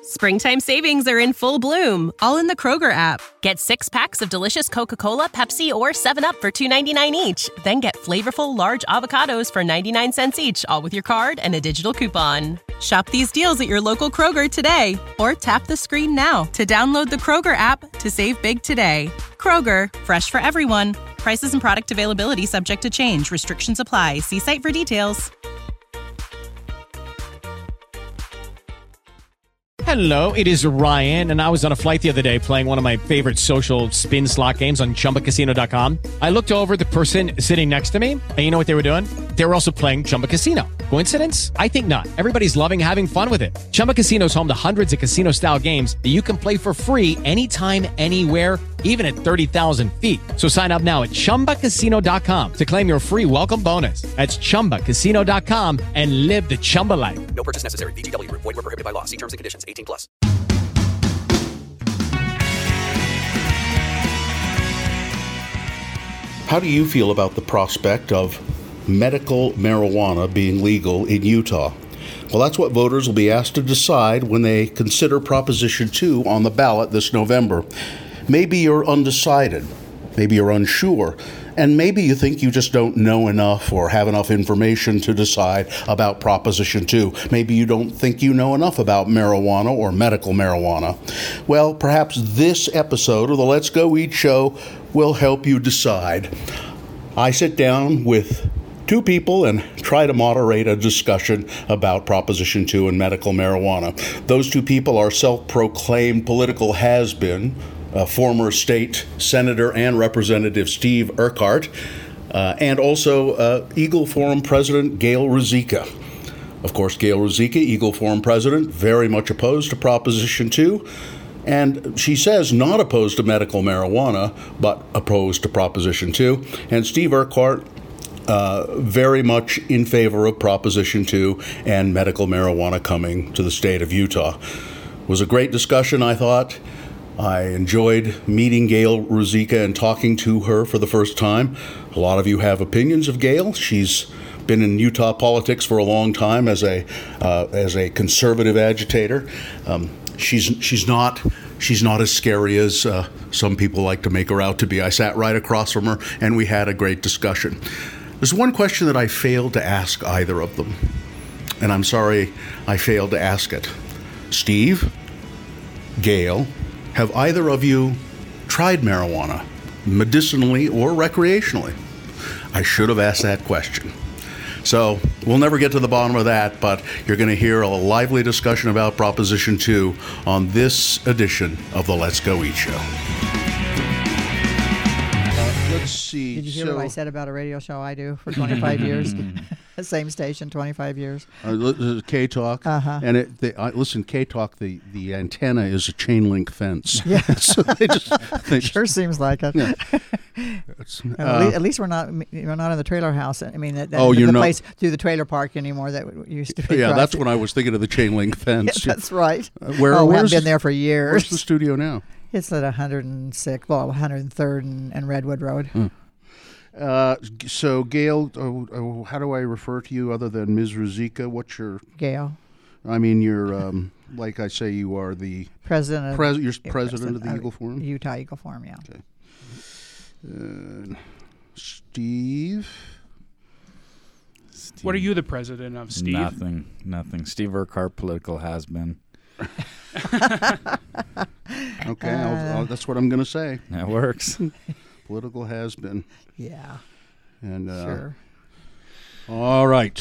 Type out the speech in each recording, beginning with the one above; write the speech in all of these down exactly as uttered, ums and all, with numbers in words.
Springtime savings are in full bloom, all in the Kroger app. Get six packs of delicious Coca-Cola, Pepsi, or seven up for two ninety-nine each. Then get flavorful large avocados for ninety-nine cents each, all with your card and a digital coupon. Shop these deals at your local Kroger today, or tap the screen now to download the Kroger app to save big today. Kroger, fresh for everyone. Prices and product availability subject to change. Restrictions apply. See site for details. Hello, it is Ryan, and I was on a flight the other day playing one of my favorite social spin slot games on Chumba Casino dot com. I looked over at the person sitting next to me, and you know what they were doing? They were also playing Chumba Casino. Coincidence? I think not. Everybody's loving having fun with it. Chumba Casino is home to hundreds of casino-style games that you can play for free anytime, anywhere, even at thirty thousand feet. So sign up now at Chumba Casino dot com to claim your free welcome bonus. That's Chumba Casino dot com and live the Chumba life. No purchase necessary. V G W. Void where prohibited by law. See terms and conditions. eighteen plus. How do you feel about the prospect of medical marijuana being legal in Utah? Well, that's what voters will be asked to decide when they consider Proposition two on the ballot this November. Maybe you're undecided, maybe you're unsure, and maybe you think you just don't know enough or have enough information to decide about Proposition two. Maybe you don't think you know enough about marijuana or medical marijuana. Well, perhaps this episode of the Let's Go Eat show will help you decide. I sit down with two people and try to moderate a discussion about Proposition two and medical marijuana. Those two people are self-proclaimed political has-been, uh, former state senator and representative Steve Urquhart, uh, and also uh, Eagle Forum President Gail Ruzicka. Of course, Gail Ruzicka, Eagle Forum President, very much opposed to Proposition two. And she says not opposed to medical marijuana, but opposed to Proposition two. And Steve Urquhart, uh, very much in favor of Proposition two and medical marijuana coming to the state of Utah. It was a great discussion, I thought. I enjoyed meeting Gail Ruzicka and talking to her for the first time. A lot of you have opinions of Gail. She's been in Utah politics for a long time as a uh, as a conservative agitator. Um, She's she's not she's not as scary as uh, some people like to make her out to be. I sat right across from her, and we had a great discussion. There's one question that I failed to ask either of them, and I'm sorry I failed to ask it. Steve, Gail, have either of you tried marijuana, medicinally or recreationally? I should have asked that question. So we'll never get to the bottom of that, but you're going to hear a lively discussion about Proposition two on this edition of the Let's Go Eat show. Uh, let's see. Did you hear so, what I said about a radio show I do for twenty-five years? Same station, twenty-five years. Uh, K-Talk. Uh-huh. And it, they, uh, listen, K-Talk, the, the antenna is a chain link fence. Yeah. So they just, they sure just, seems like it. Yeah. Uh, at, least, at least we're not we're not in the trailer house. I mean, that, that, oh, the, you're the not, place through the trailer park anymore that used to be. Yeah, right. that's when I was thinking of the chain link fence. Yeah, that's right. Uh, where, oh, where's, I've been there for years. Where's the studio now? It's at one hundred sixth, well, one hundred third and, and Redwood Road. Hmm. Uh, so, Gail, uh, how do I refer to you other than Miz Ruzicka? What's your... Gail. I mean, you're, um, like I say, you are the... President of... Pres- you're president of the Eagle Forum? Utah Eagle Forum, yeah. Okay. Uh, Steve? Steve? What are you the president of, Steve? Nothing. Nothing. Steve Urquhart, political has-been. Okay, uh, I'll, I'll, that's what I'm going to say. That works. Political has-been. Yeah. And uh, sure. All right.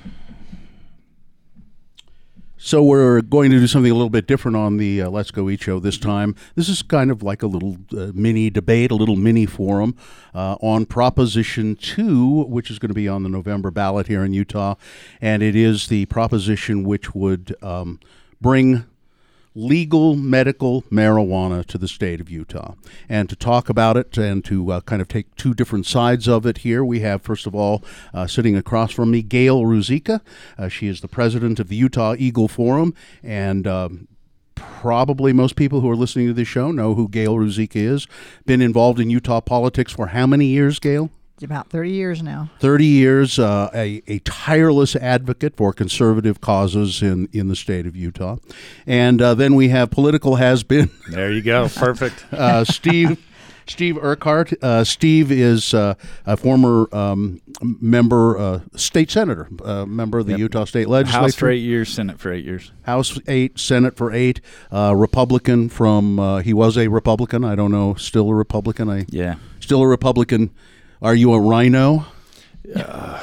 So we're going to do something a little bit different on the uh, Let's Go Eat show this time. This is kind of like a little uh, mini debate, a little mini forum uh, on Proposition two, which is going to be on the November ballot here in Utah. And it is the proposition which would um, bring legal medical marijuana to the state of Utah. And to talk about it and to uh, kind of take two different sides of it here, we have, first of all, uh, sitting across from me, Gail Ruzicka. Uh, she is the president of the Utah Eagle Forum, and um, probably most people who are listening to this show know who Gail Ruzicka is. Been involved in Utah politics for how many years, Gail? About thirty years now. thirty years, uh, a, a tireless advocate for conservative causes in, in the state of Utah. And uh, then we have political has-been. There you go. Perfect. uh, Steve Steve Urquhart. Uh, Steve is uh, a former um, member, uh, state senator, uh, member of the Yep. Utah State Legislature. House for eight years, Senate for eight years. House eight, Senate for eight. Uh, Republican from, uh, he was a Republican. I don't know, still a Republican. I Yeah. Still a Republican. Are you a rhino? Uh,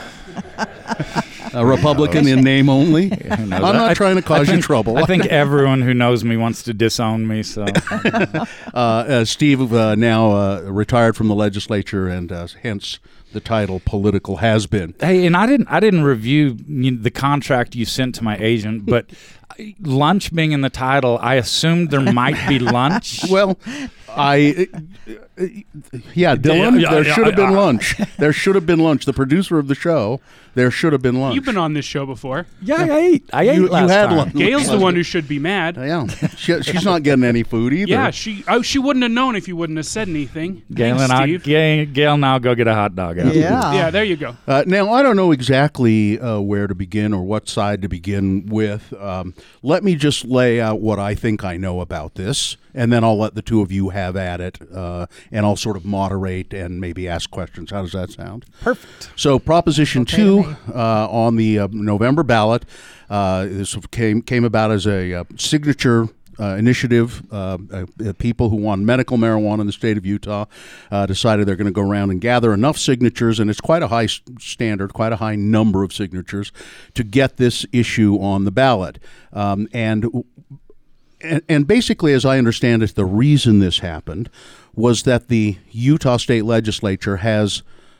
A Republican in name only? who knows? I'm not I- trying to cause I think, you trouble. I think everyone who knows me wants to disown me. So uh, uh, Steve uh, now uh, retired from the legislature, and uh, hence the title "Political Has-Been." hey, and I didn't I didn't review you know, the contract you sent to my agent, but lunch being in the title, I assumed there might be lunch. Well, I, uh, yeah, Dylan, Yeah, yeah, there yeah, should have been yeah. lunch. There should have been lunch. The producer of the show, there should have been lunch. You've been on this show before. Yeah, I ate. I ate You- you last had time. lunch. Gail's the one who should be mad. Yeah, she, she's not getting any food either. Yeah, she oh she wouldn't have known if you wouldn't have said anything. Gail Thanks, and I, Steve. Gail, Gail and I'll go get a hot dog. After. Yeah. Yeah, there you go. Uh, now, I don't know exactly uh, where to begin or what side to begin with. Um, let me just lay out what I think I know about this, and then I'll let the two of you have at it, uh, and I'll sort of moderate and maybe ask questions. How does that sound? Perfect. So, Proposition Okay to two me. uh, on the uh, November ballot, uh, this came came about as a uh, signature uh, initiative. Uh, uh, people who want medical marijuana in the state of Utah uh, decided they're going to go around and gather enough signatures, and it's quite a high s- standard, quite a high number of signatures to get this issue on the ballot. Um, and And, and basically, as I understand it, the reason this happened was that the Utah State Legislature has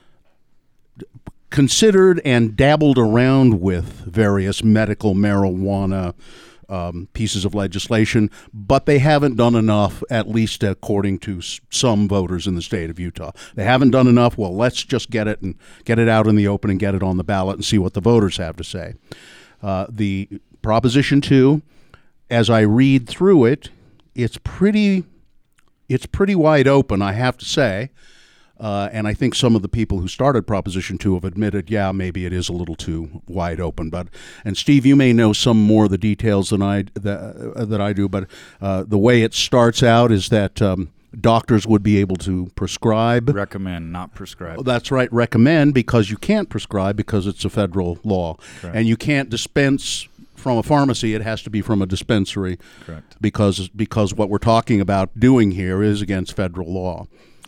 considered and dabbled around with various medical marijuana um, pieces of legislation, but they haven't done enough, at least according to s- some voters in the state of Utah. They haven't done enough. Well, let's just get it and get it out in the open and get it on the ballot and see what the voters have to say. Uh, the Proposition two, as I read through it, it's pretty, it's pretty wide open, I have to say. Uh, and I think some of the people who started Proposition two have admitted, yeah, maybe it is a little too wide open. But and Steve, you may know some more of the details than I that, uh, that I do. But uh, the way it starts out is that um, doctors would be able to prescribe. Recommend, not prescribe. That's right, recommend, because you can't prescribe because it's a federal law, Correct. and you can't dispense from a pharmacy. It has to be from a dispensary. Correct. Because because what we're talking about doing here is against federal law.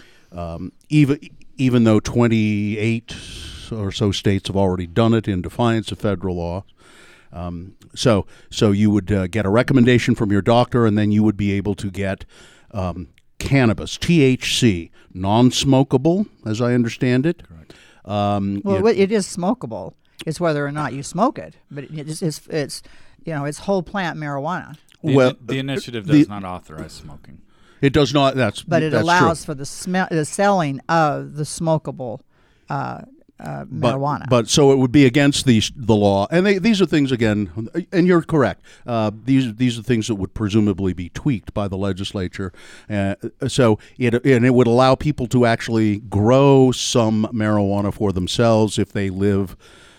Um, even even though twenty-eight or so states have already done it in defiance of federal law. Um, so so you would uh, get a recommendation from your doctor, and then you would be able to get um, cannabis, T H C, non-smokable, as I understand it. Correct. Um, Well, it- what- it is smokable. It's whether or not you smoke it, but it's it's, it's you know it's whole plant marijuana. The, well, the initiative the- does not authorize smoking. It does not. That's But it that's allows true. for the smell, the selling of the smokable uh, uh, But, marijuana. but so it would be against the the law, and they, these are things again. And you're correct. Uh, these these are things that would presumably be tweaked by the legislature. Uh, so it and it would allow people to actually grow some marijuana for themselves if they live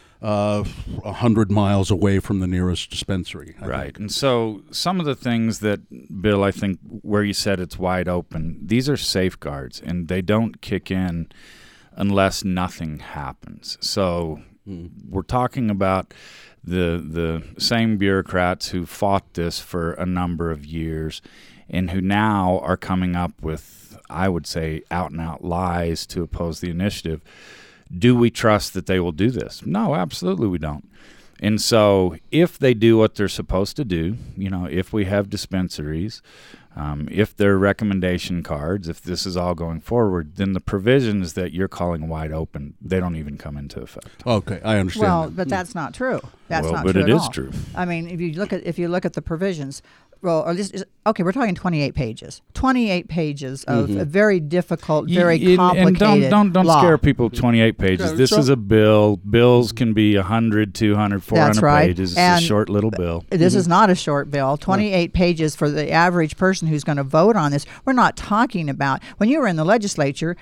uh, a hundred miles away from the nearest dispensary. I Right. think. And so some of the things that, Bill, I think where you said it's wide open, these are safeguards, and they don't kick in unless nothing happens. So Mm. we're talking about the the same bureaucrats who fought this for a number of years and who now are coming up with, I would say, out-and-out lies to oppose the initiative. Do we trust that they will do this? No, absolutely we don't. And so if they do what they're supposed to do, you know, if we have dispensaries, um, if there are recommendation cards, if this is all going forward, then the provisions that you're calling wide open, they don't even come into effect. Okay, I understand. well, that. but that's not true. That's Well, not but true it at is all. true. I mean, if you look at if you look at the provisions, well, or this is, okay, we're talking twenty-eight pages. twenty-eight pages of a very difficult, very Y- and- complicated And don't don't don't law. scare people with twenty-eight pages. Yeah, This so- is a bill. Bills can be one hundred, two hundred, four hundred That's right. pages. It's And a short little bill. This is not a short bill. twenty-eight pages for the average person who's going to vote on this. We're not talking about when you were in the legislature.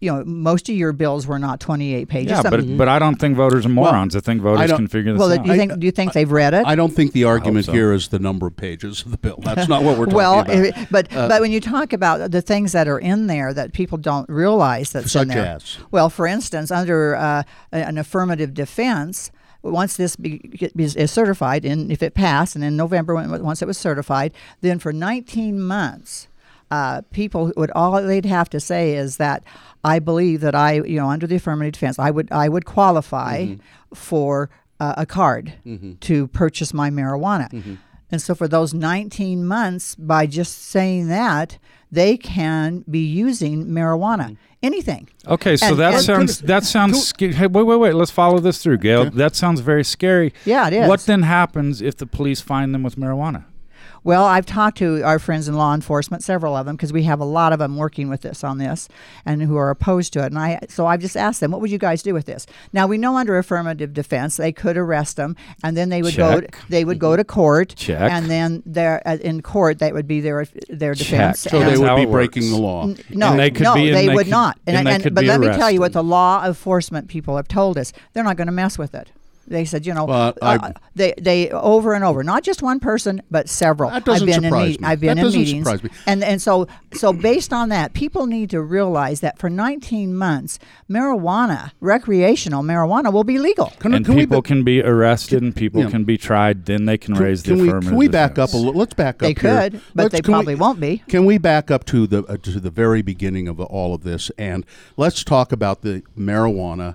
you know, most of your bills were not twenty-eight pages. Yeah, Some- but but I don't think voters are morons. I think I voters don't- can figure this well, out. do you think do you think they've read it? I don't think the argument so. here is the number of pages of the bill. That's not what we're talking well, about. if- but but when you talk about the things that are in there that people don't realize that's Such in there. as? Well, for instance, under uh, an affirmative defense, once this be, get- is, is certified, and if it passed, and in November when, once it was certified, then for nineteen months, uh, people would all they'd have to say is that I believe that I, you know, under the affirmative defense, I would I would qualify Mm-hmm. for uh, a card to purchase my marijuana. Mm-hmm. And so for those nineteen months, by just saying that, they can be using marijuana, anything. Okay, so And- that and- sounds that sounds sca- hey, wait wait wait, let's follow this through, Gail. That sounds very scary. Yeah, it is. What then happens if the police find them with marijuana? Well, I've talked to our friends in law enforcement, several of them, because we have a lot of them working with this on this, and who are opposed to it. And I, so I've just asked them, what would you guys do with this? Now we know under affirmative defense they could arrest them, and then they would go. Check. They would go to court, Check. and then there uh, in court that would be their their defense. Check. So and- they That's would how be it breaking works. the law. No, And they could no, be- and they, they would could- not. and they could but be let me tell you what arrested. the law enforcement people have told us. They're not going to mess with it. They said, you know, Well, I- uh, they they over and over, not just one person, but several. That doesn't I've been surprise in me. I've been That in doesn't meetings, surprise me. and and so so based on that, people need to realize that for nineteen months, marijuana, recreational marijuana, will be legal. Can, and can we people ba- can be arrested and people yeah. can be tried, then they can, can, raise can the we, affirmative can we back up defense. a little? Let's back up They here. could, but Let's- they can we- probably won't be. Can we back up to the uh, to the very beginning of all of this, and let's talk about the marijuana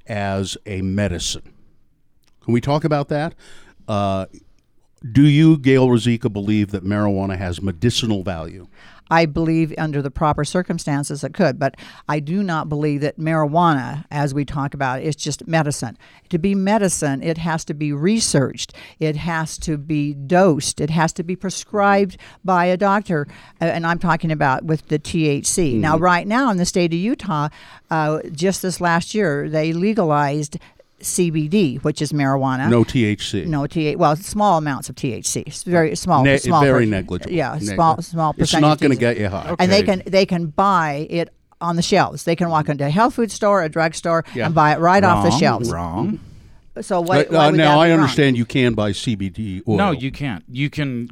as a medicine? Can we talk about that? Uh, do you, Gail Rosica, believe that marijuana has medicinal value? I believe under the proper circumstances it could, but I do not believe that marijuana, as we talk about, is just medicine. To be medicine, it has to be researched. It has to be dosed. It has to be prescribed by a doctor. Uh, and I'm talking about with the T H C. Mm-hmm. Now, right now in the state of Utah, uh, just this last year, they legalized C B D, which is marijuana. No T H C. No T H C. Well, small amounts of T H C. It's very small. Ne- small very per- negligible. Yeah, Neg- small small It's percentage. not going to of T H C. get you high. And they Okay. can they can buy it on the shelves. They can walk into a health food store, a drugstore, Yeah. and buy it right off the Wrong, shelves. Wrong. So what? Uh, why would now that I be wrong? understand you can buy C B D oil. No, you can't. You can,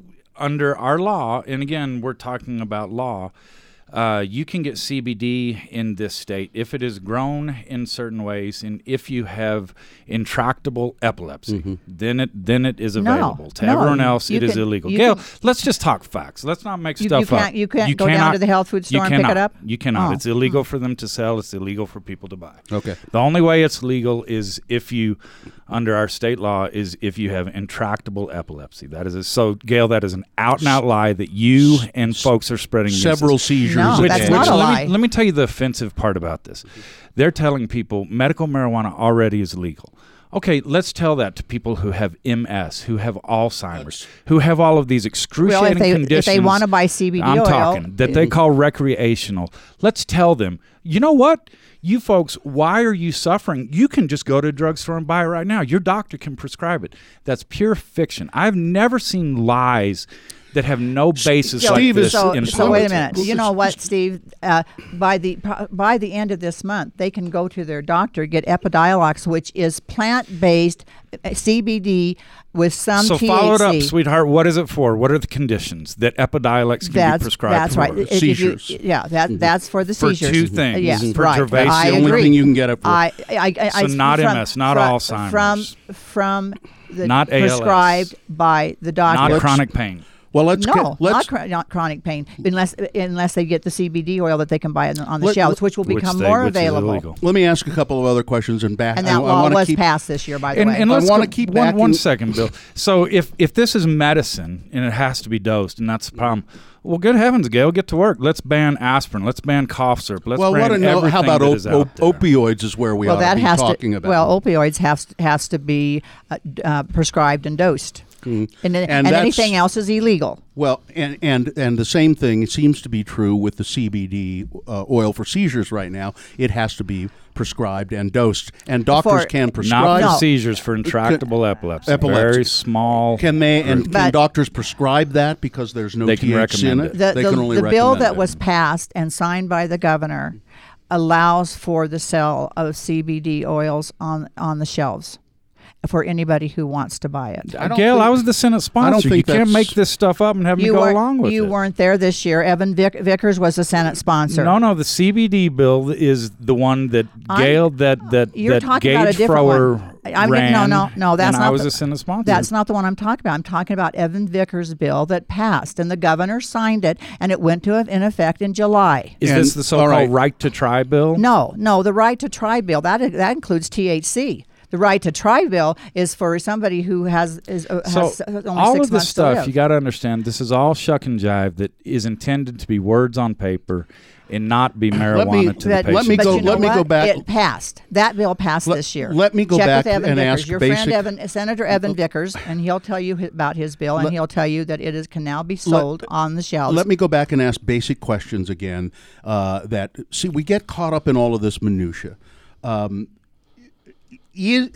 under our law, and again, we're talking about law, uh, you can get C B D in this state if it is grown in certain ways and if you have intractable epilepsy. Mm-hmm. Then it then it is No, available. To no, everyone else, you it is can- illegal. you Gail, can- let's just talk facts. Let's not make You- stuff you can't- up. you can't go down to the health food you store and pick it cannot. up? You cannot. Oh. It's illegal for them to sell. It's illegal for people to buy. Okay. The only way it's legal is if you, under our state law, is if you have intractable epilepsy. That is a, so, Gail. That is an out and out lie that you and folks are spreading. against Several us. seizures. No, a that's day. not a let lie. Me, let me tell you the offensive part about this. They're telling people medical marijuana already is legal. Okay, let's tell that to people who have M S, who have Alzheimer's, who have all of these excruciating Well, if they conditions. if they want to buy C B D I'm oil, talking that they call recreational. Let's tell them, you know what? You folks, why are you suffering? You can just go to a drugstore and buy it right now. Your doctor can prescribe it. That's pure fiction. I've never seen lies that have no basis So- like Steve this is- so, in so wait a politics. minute. You know what, Steve? Uh, by the by the end of this month, they can go to their doctor, get Epidiolex, which is plant-based uh, C B D with some So T H C. follow it up, sweetheart. What is it for? What are the conditions that Epidiolex can That's be prescribed that's for? right. If- if you- Seizures. yeah, that that's for the For seizures. two things. Uh, yes, For right. Dravet, I the only agree. thing you can get it for. I, I, I, I, So not from, M S, not from, Alzheimer's. From from the Not A L S. prescribed by the doctor. Not chronic pain. Well, let's No, get, not, let's chro- not chronic pain, unless unless they get the C B D oil that they can buy on, on the Let- shelves, which will Which become they- more which is available. illegal. let me ask a couple of other questions and back. And I, that I law wanna was keep, passed this year, by the And, way. and I let's wanna go- keep one, one backing- second, Bill. So if if this is medicine and it has to be dosed, and that's the problem, well, good heavens, Gail, get to work. Let's ban asprin. Let's ban cough syrup. Let's Well, ban what a no, everything how about that op- is out op- there. opioids is where we well, ought that to be has talking to about. well, opioids has has to be uh, d- uh, prescribed and dosed, and, then- And and that's- anything else is illegal. Well, and, and and the same thing seems to be true with the C B D uh, oil for seizures right now. It has to be prescribed and dosed, and doctors For- can Not prescribe. for No. seizures, for intractable epilepsy. Epilepsy. Very small. Can they and can But- doctors prescribe that because there's no They can T H C in recommend it? it. The, they the, can only the bill recommend that it. was passed and signed by the governor allows for the sale of C B D oils on on the shelves for anybody who wants to buy it. I Gail, I was the Senate sponsor. I don't think you can't that's- make this stuff up and have me You go weren't, along with you it. weren't there this year. Evan Vick- Vickers was the Senate sponsor. No, no, the C B D bill is the one that I'm- Gail, that that You're that talking Gage about a different Frower one. I'm ran, no, no, no. That's and not I was the, a Senate sponsor. That's not the one I'm talking about. I'm talking about Evan Vickers' bill that passed, and the governor signed it, and it went to in effect in July. Is And- this the so-called all right. right to try bill? No, no, the right to try bill that that includes T H C. The right to try bill is for somebody who has is uh, So has only all six of this months to stuff, live. you got to understand, this is all shuck and jive that is intended to be words on paper and not be marijuana me- to That- the let patient. me but go- you know let me go what? back- It passed. That bill passed Let- this year. let me go Check back with Evan and Vickers, ask your basic- friend Evan, Senator Evan Vickers, and he'll tell you hi- about his bill, and Let- he'll tell you that it is can now be sold on the shelves. Let me go back and ask basic questions again. Uh, that see, we get caught up in all of this minutia. Um, is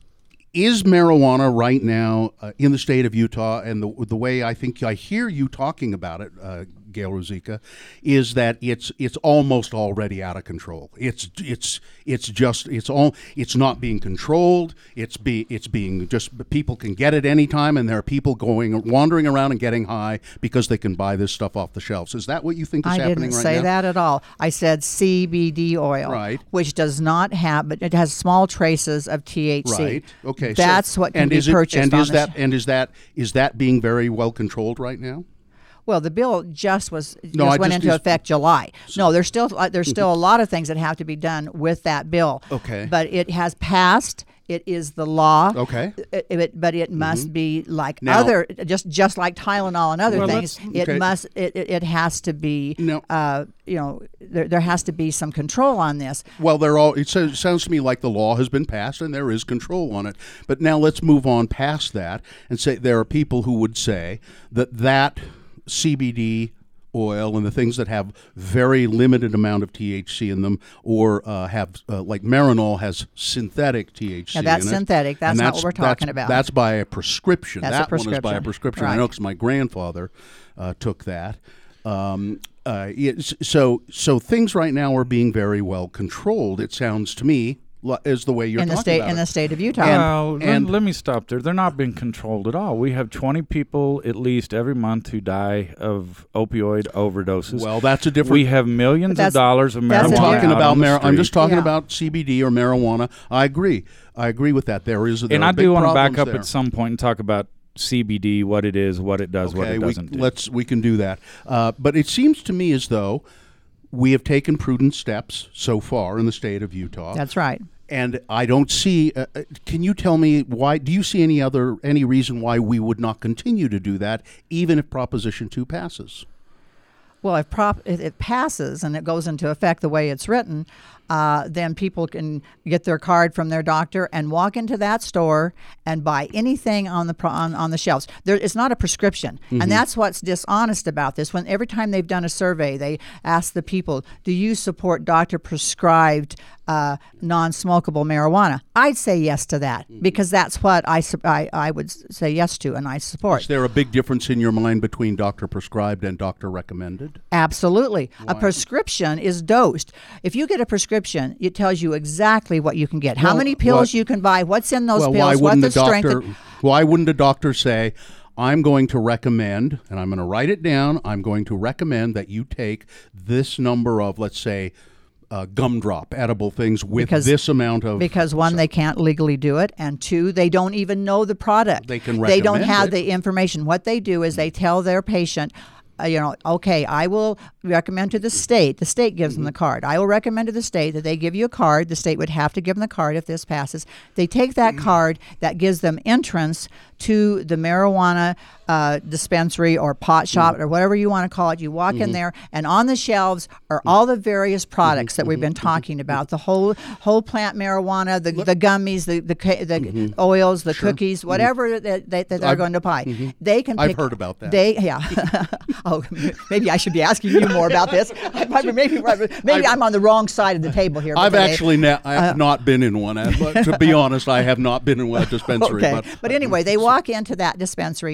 is marijuana right now uh, in the state of Utah, and the the way I think I hear you talking about it, uh, Gail Ruzicka, is that it's it's almost already out of control. It's it's it's just it's all it's not being controlled. It's be it's being just people can get it anytime, and there are people going wandering around and getting high because they can buy this stuff off the shelves. Is that what you think is I happening didn't right say now? that at all. I said C B D oil, Right. which does not have, but it has small traces of T H C. Right. Okay. so- That's what can and be is it, purchased And on is the that sh- and is that is that being very well controlled right now? Well, the bill just was just No, I went just- into is- effect July. No, there's still uh, there's still a lot of things that have to be done with that bill. Okay. But it has passed. It is the law. Okay. It, it- but it must be like Now- other, just just like Tylenol and other Well, things. let's- It okay. must. It, it, it has to be. No. Uh, you know, there there has to be some control on this. Well, they're all. It says, sounds to me like the law has been passed and there is control on it. But now let's move on past that and say there are people who would say that that C B D oil and the things that have very limited amount of T H C in them, or uh, have uh, like Marinol has synthetic T H C. Yeah, that's in it. synthetic. That's And not what we're talking that's- about. That's by a prescription. That's a that one is by a prescription. prescription. I Right. know because my grandfather uh, took that. Um, uh, it's- so, so things right now are being very well controlled. It sounds to me li- is the way you're in the talking state about in it. the state of Utah. Well, And- let- and- let me stop there. They're not being controlled at all. We have twenty people at least every month who die of opioid overdoses. Well, that's a different. we have millions of that's- dollars of that's marijuana a I'm talking out about on the mar- I'm just street. talking Yeah. about C B D or marijuana. I agree. I agree with that. There is. There And are I big do want to back problems up there. at some point and talk about C B D, what it is, what it does, what Okay, it we, doesn't do. let's we can do that. Uh, but it seems to me as though we have taken prudent steps so far in the state of Utah. That's right. And I don't see. Uh, uh, can you tell me why? Do you see any other any reason why we would not continue to do that, even if Proposition Two passes? Well, if prop if it passes and it goes into effect the way it's written, uh, then people can get their card from their doctor and walk into that store and buy anything on the pro- on, on the shelves. There, it's not a prescription, Mm-hmm. and that's what's dishonest about this. When every time they've done a survey, they ask the people, "Do you support doctor prescribed uh, non-smokable marijuana?" I'd say yes to that Mm-hmm. because that's what I, su- I I would s- say yes to, and I support. Is there a big difference in your mind between doctor prescribed and doctor recommended? Absolutely. A prescription is dosed. If you get a prescription, it tells you exactly what you can get, how Well, many pills what- you can buy, what's in those well, pills, why what wouldn't the a strength. doctor? and- Why wouldn't a doctor say, "I'm going to recommend, and I'm going to write it down. I'm going to recommend that you take this number of, let's say, uh, gumdrop edible things with Because- this amount of." Because one, they can't legally do it, and two, they don't even know the product. They can They don't recommend have it. the information. What they do is they tell their patient, uh, you know, okay, I will recommend to the state. The state gives them the card. I will recommend to the state that they give you a card. The state would have to give them the card if this passes. They take that card that gives them entrance to the marijuana uh, dispensary or pot shop or whatever you want to call it. You walk in there, and on the shelves are all the various products that we've been talking about: the whole whole plant marijuana, the, the gummies, the the, ca- the oils, the cookies, whatever that, that, that they're I've- going to buy. They can. I've pick- heard about that. They yeah. Oh, maybe I should be asking you more about this. I probably, maybe maybe I'm on the wrong side of the table here. I've today. actually na- I have not been in one. uh, To be honest, I have not been in one dispensary. Okay. But, But anyway, they walk into that dispensary, and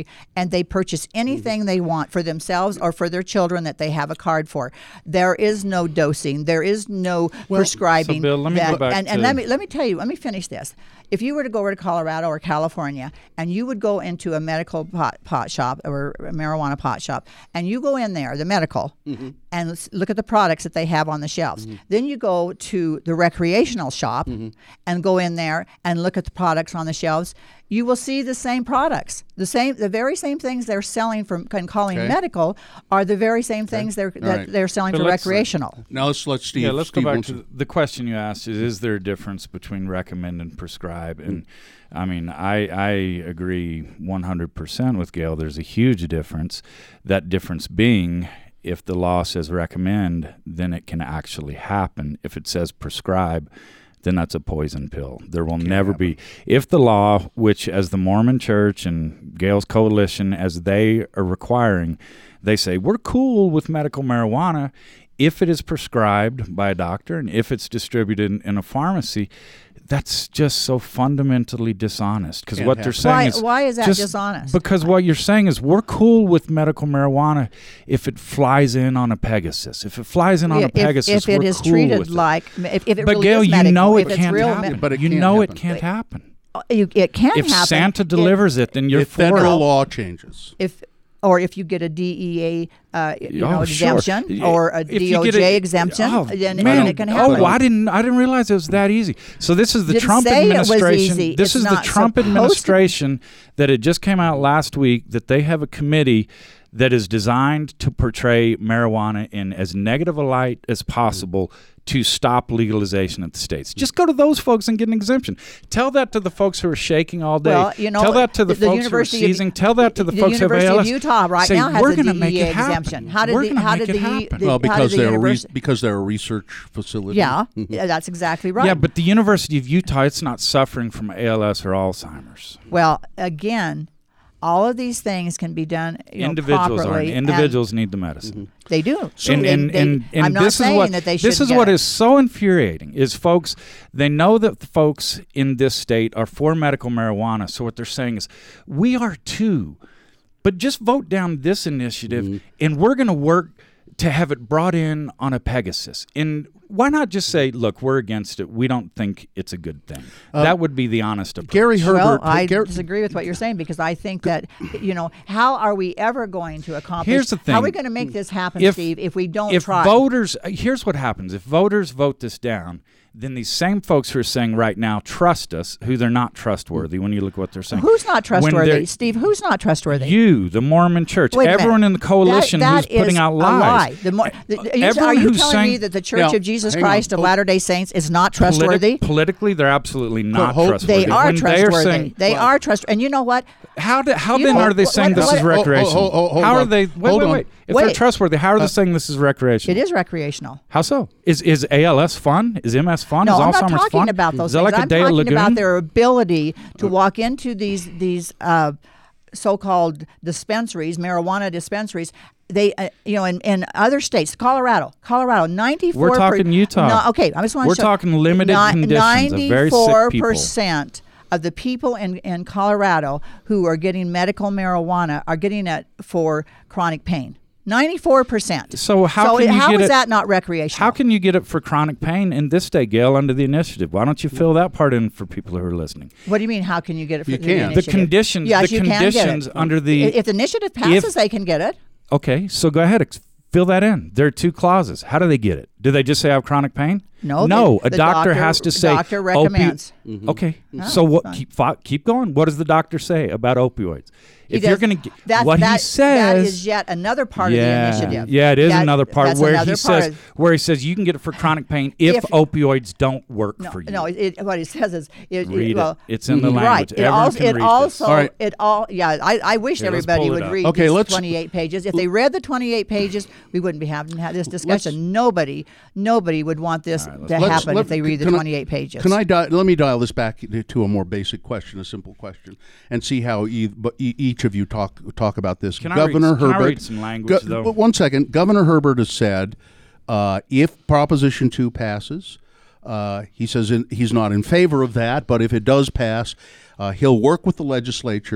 and they purchase anything they want for themselves or for their children that they have a card for. There is no dosing. There is no prescribing. So, Bill, let me that, go back and, to- and let me let me tell you. Let me finish this. If you were to go over to Colorado or California and you would go into a medical pot, pot shop or a marijuana pot shop and you go in there, the medical, Mm-hmm. and let's look at the products that they have on the shelves. Mm-hmm. Then you go to the recreational shop Mm-hmm. and go in there and look at the products on the shelves. You will see the same products, the same, the very same things they're selling from and calling Okay. medical are the very same things they're that right. they're selling But for let's- recreational. Now let's let Steve. Yeah, let's Steve go back wants to the question you asked: is is there a difference between recommend and prescribe? And I mean, I I agree one hundred percent with Gail. There's a huge difference. That difference being, if the law says recommend, then it can actually happen. If it says prescribe, then that's a poison pill. There will never be. If the law, which as the Mormon Church and Gail's Coalition, as they are requiring, they say, we're cool with medical marijuana if it is prescribed by a doctor and if it's distributed in, in a pharmacy. That's just so fundamentally dishonest, because Can't what they're happen. saying Why- is why is that just dishonest? Because what you're saying is we're cool with medical marijuana if it flies in on a Pegasus. If it flies in on Yeah, a Pegasus, if, if it we're is cool treated with it. like, if, if it But really Gail, is you medical, know if it it's can't real happen. med- But it you can't know happen. it can't happen. you, it can If happen. Santa It- delivers it, then you're if for federal it. law changes. if or if you get a D E A uh, you Oh, know, sure. exemption or a If you D O get J a- exemption, oh, then, man, then it can happen. Oh, I didn't. I didn't realize it was that easy. So this is the Didn't Trump say it was administration. easy. This It's is the not Trump supposed to- administration that it just came out last week that they have a committee that is designed to portray marijuana in as negative a light as possible to stop legalization at the states. Just go to those folks and get an exemption. Tell that to the folks who are shaking all day. Well, you know, Tell that to the, the- the folks University who are of- seizing. Tell that to the, the folks who have University A L of S. Utah right Say, now has we're a gonna make D E A it happen. exemption. How did we're the- gonna how make did it the- happen. the- Well, how because did the they're a re- university- because they're a research facility. Yeah, Mhm. yeah, that's exactly right. Yeah, but the University of Utah, it's not suffering from A L S or Alzheimer's. well, again, all of these things can be done you know, Individuals are. properly. and Individuals need the medicine. They do. and They- and, they- and, and I'm not this saying is what that they this shouldn't is get what it. is so infuriating is folks, they know that the folks in this state are for medical marijuana, so what they're saying is we are too, but just vote down this initiative Mm-hmm. and we're going to work to have it brought in on a Pegasus. And why not just say, look, we're against it, we don't think it's a good thing. That would be the honest approach. Gary Herbert. Well, I Gar- disagree with what you're saying because I think that, you know, how are we ever going to accomplish? Here's the How are we thing. going to make this happen, If- Steve, if we don't if try? voters uh, here's what happens: if voters vote this down, then these same folks who are saying right now trust us, who they're not trustworthy when you look at what they're saying. Who's not When trustworthy, they're- Steve? Who's not trustworthy? You, the Mormon Church, Wait a minute. everyone in the coalition that, that who's putting is out a lies. lie. The more, the, are you, Everyone are you who's telling saying- me that the Church Now, of Jesus hang on. Christ of Oh. Latter-day Saints is not Politi- trustworthy? politically, they're absolutely not hold- trustworthy. They are When trustworthy. saying, they are trustworthy. And you know what? how do, how You then know, are they what- saying what- this what- is oh, oh, recreational? oh, oh, hold how are on. they? Wait, Hold wait, on. wait. If Wait. they're trustworthy, how are they saying this is recreational? It is recreational. How so? Is is A L S fun? Is M S fun? No, is I'm Alzheimer's not talking fun? about those is that things. like a I'm day at talking Lagoon? about their ability to walk into these these uh, so-called dispensaries, marijuana dispensaries. They, uh, you know, in, in other states, Colorado, Colorado, ninety-four. We're talking Utah. No, okay, I just want to We're show, talking limited conditions of very sick people. ninety-four percent of the people in, in Colorado who are getting medical marijuana are getting it for chronic pain. ninety-four percent. So how so can you how get is it- that not recreational? How can you get it for chronic pain in this state, Gail, under the initiative? Why don't you fill that part in for people who are listening? What do you mean? How can you get it? For You the can. The initiative? conditions- Yes, the you conditions can get it. under the- I- If the initiative passes, they can get it. Okay, so go ahead, ex- fill that in. There are two clauses. How do they get it? Do they just say I have chronic pain? No, no. the- a the doctor, doctor- has to say. doctor recommends. opi- Okay, Oh, so what? fine. Keep fi- keep going. What does the doctor say about opioids? He If you're does- going to that, what that, he says, that is yet another part yeah, of the initiative. yeah, it is That- another part that's where another he part says of- where he says you can get it for chronic pain if, If- opioids don't work No, for you. no. It, what he says is, it, Read it, it. well, It's in the right. language. It Everyone also, can it read this. also, All right. it all, yeah. I, I wish Here, let's everybody pull it would up. read Okay, these let's- twenty-eight pages. If they read the twenty-eight pages, we wouldn't be having had this discussion. Nobody, nobody would want this All right, to let's- happen Let- if they read the can I- twenty-eight pages. Can I di- let me dial this back to a more basic question, a simple question, and see how e- but e- each of you talk talk about this. Can I read- Governor can I Herbert. read some language, Go- though? but one second. Governor Herbert has said uh, if Proposition Two passes, uh, he says in, he's not in favor of that, but if it does pass, uh, he'll work with the legislature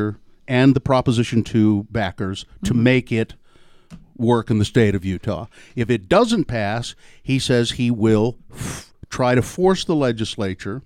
and the Proposition two backers to Mm-hmm. make it work in the state of Utah. If it doesn't pass, he says he will f- try to force the legislature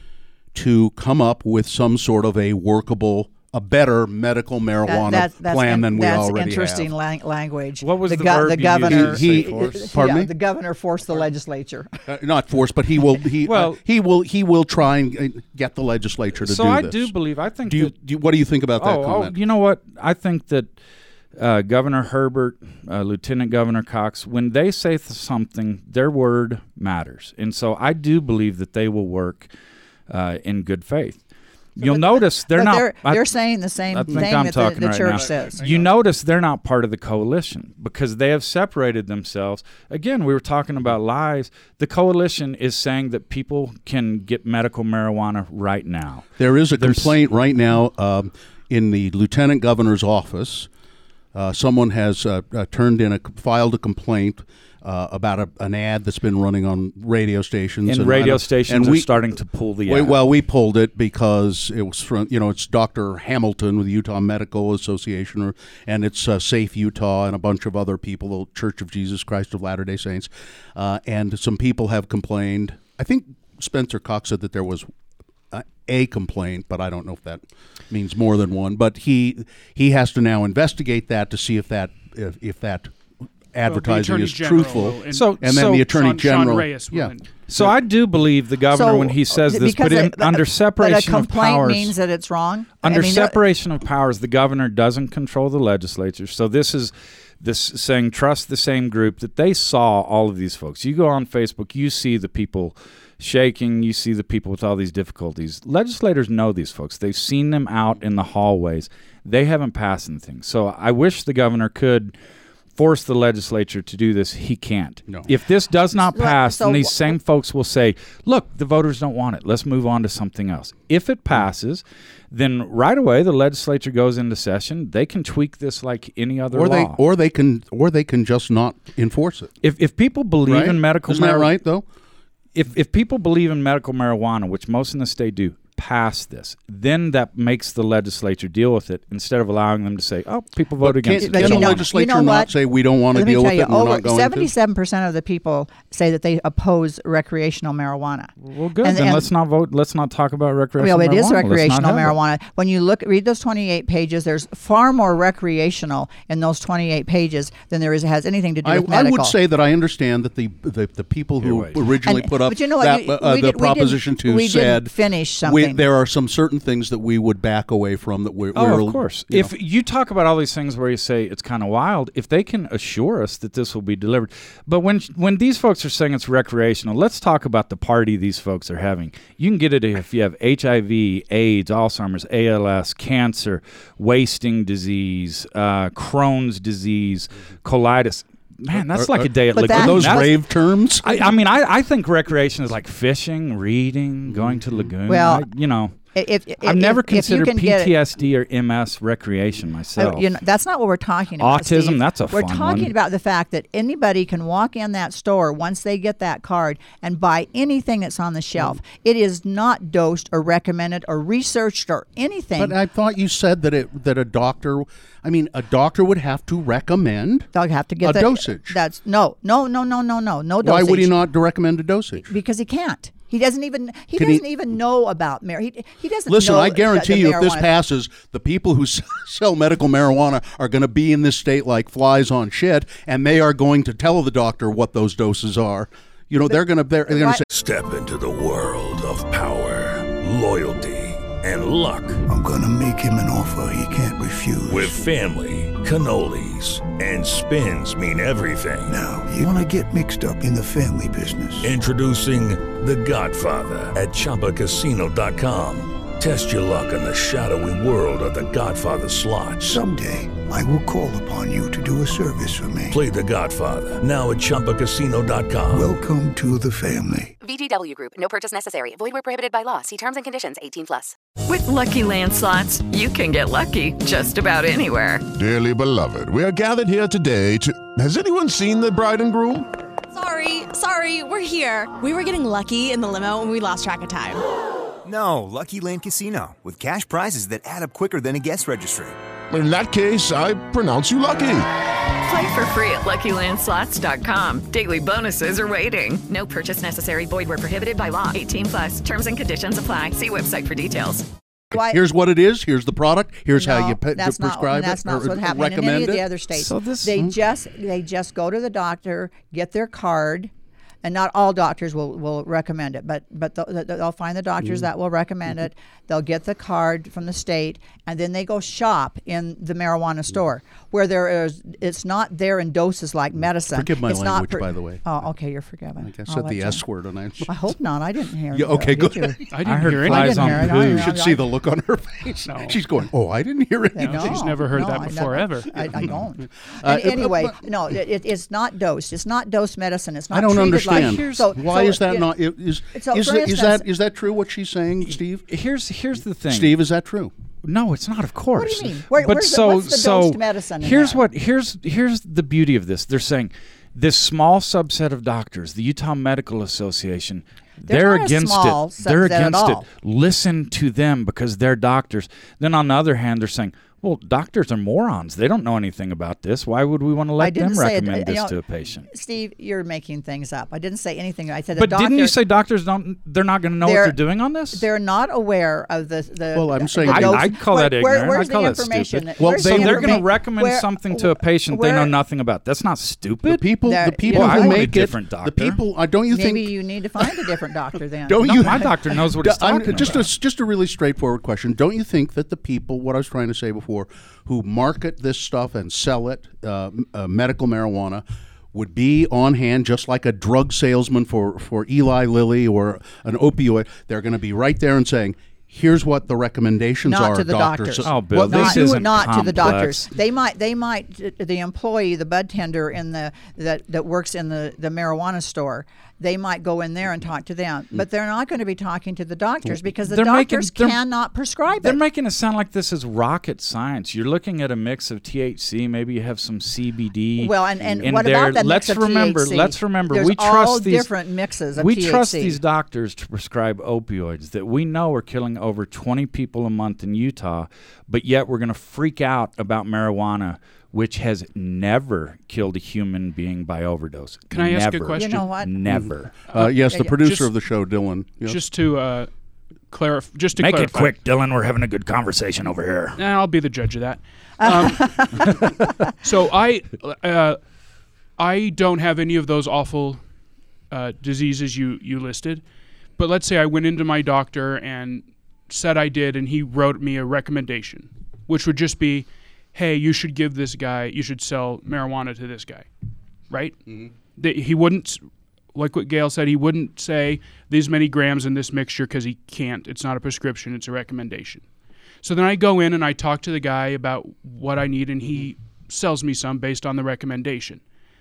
to come up with some sort of a workable, a better medical marijuana That- that's- that's plan in- than we that's already interesting have. lang- language. What was the go- verb the you governor? used? He- Say force? Pardon yeah, me? The governor forced the legislature. Uh, not force, but he will. He Well- uh, he will. He will try and uh, get the legislature to So do I this. do believe. I think. Do you, that, do you? What do you think about that oh, comment? oh, you know what? I think that uh, Governor Herbert, uh, Lieutenant Governor Cox, when they say th- something, their word matters, and so I do believe that they will work uh, in good faith. You'll But- notice they're but not. They're, I- they're saying the same I thing think I'm that the, talking the right church now. says. You notice they're not part of the coalition because they have separated themselves. Again, we were talking about lies. The coalition is saying that people can get medical marijuana right now. There is a There's- complaint right now um, in the lieutenant governor's office. Uh, someone has uh, uh, turned in a filed a complaint uh, about a, an ad that's been running on radio stations. And I radio don't- stations and are we- starting to pull the we- ad. Well, we pulled it because it was from, you know, it's Doctor Hamilton with the Utah Medical Association, or, and it's uh, Safe Utah and a bunch of other people, the Church of Jesus Christ of Latter-day Saints. Uh, and some people have complained. I think Spencer Cox said that there was uh, a complaint, but I don't know if that means more than one. But he he has to now investigate that to see if that if, if that advertising Attorney is General truthful. will- and- So- and then so the Attorney Sean- Sean General, Reyes will yeah. in- So I do believe the governor So, when he says uh, this, because but in, it- under but separation a of complaint powers, means that it's wrong. under I mean, separation of powers, the governor doesn't control the legislature. So this is this saying trust the same group that they saw all of these folks. You go on Facebook, you see the people shaking, you see the people with all these difficulties. Legislators know these folks. They've seen them out in the hallways. They haven't passed anything. So I wish the governor could force the legislature to do this. He can't. No. If this does not So- pass, so then these wh- same folks will say, look, the voters don't want it. Let's move on to something else. If it passes, then right away the legislature goes into session. They can tweak this like any other or law. they or they can or they can just not enforce it. if if people believe Right? in medical Isn't that mari- right though? if if people believe in medical marijuana, which most in the state do, pass this, then that makes the legislature deal with it instead of allowing them to say, "Oh, people voted Can, against But it." can you the know- legislature you know not what? say we don't want to Let me deal tell with you, it and we're over not going to? seventy-seven percent of the people say that they oppose recreational marijuana. Well, good. And- then and- let's not vote. Let's not talk about recreational Well, marijuana. it is Let's not recreational have it. marijuana. When you look, read those twenty-eight pages, there's far more recreational in those twenty-eight pages than there is has anything to do I, with I medical. would say that I understand that the the, the people who wait. originally And- put up but you know what, that you- uh, we the did- we Proposition didn't- two we said didn't finish we- something. there are some certain things that we would back away from that we're. Oh, we're of course. you If know. you talk about all these things where you say it's kind of wild, if they can assure us that this will be delivered, but when when these folks are saying it's recreational, let's talk about the party these folks are having. You can get it if you have H I V, AIDS, Alzheimer's, A L S, cancer, wasting disease, uh, Crohn's disease, colitis. Man, that's Are- like are- a day at But Lagoon. that- Are those That's- rave terms? I, I mean, I, I think recreation is like fishing, reading, going to Lagoon. Well, I, you know, If, if, I've never if, if you considered can get it- P T S D or M S recreation myself. Uh, you know, that's not what we're talking about. Autism, Steve. that's a We're fun talking one. about the fact that anybody can walk in that store once they get that card and buy anything that's on the shelf. It is not dosed or recommended or researched or anything. But I thought you said that it that a doctor. I mean, a doctor would have to recommend. They'll have to get a the, dosage. That's no, no, no, no, no, no, no dosage. Why would he not recommend a dosage? Because he can't. He doesn't even. He Can he- doesn't even know about mar. He, he doesn't. Listen, know I guarantee the, you, the if this marijuana. passes, the people who s- sell medical marijuana are going to be in this state like flies on shit, and they are going to tell the doctor what those doses are. You know, they're going to they're, they're going Why- to say, Step into the world of power, loyalty, and luck. I'm gonna make him an offer he can't refuse. With family, cannolis, and spins mean everything. Now, you wanna get mixed up in the family business. Introducing The Godfather at Chumba Casino dot com. Test your luck in the shadowy world of The Godfather slot. Someday, I will call upon you to do a service for me. Play The Godfather now at Chumba Casino dot com. Welcome to the family. V G W Group. No purchase necessary. Void where prohibited by law. See terms and conditions. eighteen plus. With Lucky Land Slots, you can get lucky just about anywhere. Dearly beloved, we are gathered here today to... Has anyone seen the bride and groom? Sorry, sorry, we're here. We were getting lucky in the limo and we lost track of time. No, Lucky Land Casino, with cash prizes that add up quicker than a guest registry. In that case, I pronounce you lucky. Play for free at Lucky Land Slots dot com. Daily bonuses are waiting. No purchase necessary. Void where prohibited by law. eighteen plus. Terms and conditions apply. See website for details. Why- Here's what it is. Here's the product. Here's No, how you pe- that's not, prescribe that's it. not or what's happening in recommend any of the it. other states. So this- they Hmm. just they just go to the doctor, get their card, and not all doctors will, will recommend it, but but they'll, they'll find the doctors Mm. that will recommend it. They'll get the card from the state, and then they go shop in the marijuana store where there is. It's not there in doses like medicine. Forgive my it's language, not by the way. Oh, okay, you're forgiven. I guess I'll said let the you- S word, and I. I hope not. I didn't hear. Yeah, it, okay, did good. you? I didn't I heard hear it. flies I on didn't hear it. poo. I- You I- should see the look on her face. No. She's going, "Oh, I didn't hear it." No, She's never heard no, that I before, never- ever. I, I don't. Uh, And anyway, but- no, it, it, it's not dosed. It's not dosed medicine. It's not. I don't treated understand. Like, so, Why so, is that you- not? Is So, is, for it- is instance- that is that true? What she's saying, Steve? Here's here's the thing. Steve, is that true? No, it's not. Of course. What do you mean? Where- but where's the- so what's the so dosed medicine in here's there? what here's here's the beauty of this. They're saying this small subset of doctors, the Utah Medical Association, They're they're not a against small it. They're subset at against it. all. Listen to them because they're doctors. Then on the other hand, they're saying, well, doctors are morons. They don't know anything about this. Why would we want to I let didn't them say it, recommend you this know, to a patient? Steve, you're making things up. I didn't say anything. I said. But a doctor, didn't you say doctors don't? They're not going to know what They're- they're doing on this? they're not aware of the the? Well, I'm the saying- the I- dose- I'd call where, that where- ignorant. Where's I'd call the that information? stupid. Well, Where's they- So the they're going to informa- recommend where- something to a patient they know where- nothing about. That's not stupid. The people, They're- the people Well, I who want a make different it, doctor. the people. I don't you Maybe think? you need to find a different doctor then. Don't No, you? my doctor knows what he's I'm- talking just about. a just a really straightforward question. Don't you think that the people, what I was trying to say before, who market this stuff and sell it, uh, m- uh, medical marijuana, would be on hand just like a drug salesman for for Eli Lilly or an opioid? They're going to be right there and saying, "Here's what the recommendations Not are." to the doctors. Oh, Bill, Well, this not, isn't not to the complex. doctors. They might, they might, the employee, the bud tender in the that that works in the the marijuana store. They might go in there and talk to them, but they're not going to be talking to the doctors because the They're making- doctors they're- cannot prescribe They're it. making it sound like this is rocket science. You're looking at a mix of T H C. Maybe you have some C B D. Well, and, and in what there. about that let's mix of remember, T H C? Let's remember. There's we trust all these different mixes of We T H C. trust these doctors to prescribe opioids that we know are killing over twenty people a month in Utah, but yet we're going to freak out about marijuana, which has never killed a human being by overdose. Can I ask a Never. question? You know what? Never. Uh, yes, yeah, the yeah. producer Just- of the show, Dylan. Yes. Just to uh, clarify, just to Make clarify. it quick, Dylan. We're having a good conversation over here. Nah, I'll be the judge of that. Um, so I, uh, I don't have any of those awful uh, diseases you you listed, but let's say I went into my doctor and said I did, and he wrote me a recommendation, which would just be, "Hey, you should give this guy, you should sell marijuana to this guy," right? Mm-hmm. That he wouldn't. Like what Gail said, he wouldn't say these many grams in this mixture because he can't. It's not a prescription. It's a recommendation. So then I go in and I talk to the guy about what I need, and he sells me some based on the recommendation.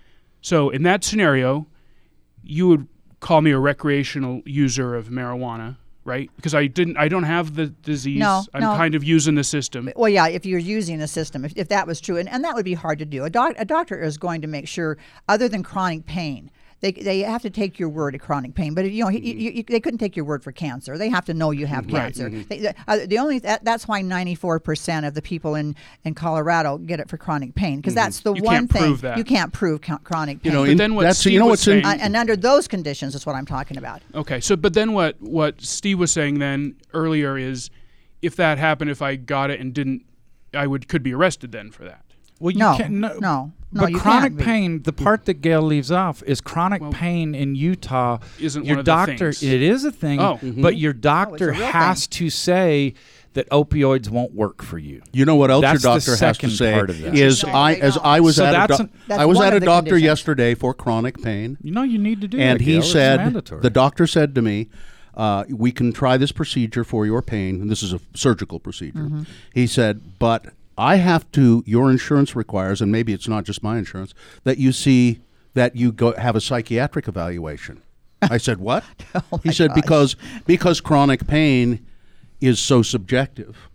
So in that scenario, you would call me a recreational user of marijuana, right? Because I didn't, I don't have the disease. No, I'm no. kind of using the system. Well, yeah, if you're using a system, if, if that was true, and, and that would be hard to do. A, doc, a doctor is going to make sure, other than chronic pain, they they have to take your word of chronic pain. But you know, mm-hmm. you, you, they couldn't take your word for cancer. They have to know you have Right. cancer. Mm-hmm. They, the, uh, the only that, that's why ninety-four percent of the people in, in Colorado get it for chronic pain, because that's the You one can't thing prove that. you can't prove co- chronic pain. You know, But in- then what that's Steve you know was what's in. saying- and, and under those conditions is what I'm talking about. Okay, so but then what what Steve was saying then earlier is, if that happened, if I got it and didn't, I would could be arrested then for that. Well, you No, can't. No, no, no, But you chronic can't be. pain, the part that Gail leaves off is chronic Well, pain in Utah. isn't your one of the doctor. things. It is a thing, Oh. but your doctor real has to say that opioids won't work for you. You know what else That's your the doctor has to second say part of that. is No, I they as don't. I was So at a that's doc- an- That's I was one at of a the doctor conditions. yesterday for chronic pain. You know, you need to do And that. he Gail. It's said, mandatory. the doctor said to me, uh, we can try this procedure for your pain, and this is a surgical procedure. Mm-hmm. He said, but I have to, your insurance requires, and maybe it's not just my insurance, that you see that you go have a psychiatric evaluation. I said, what? Oh he my said, gosh. because because chronic pain is so subjective.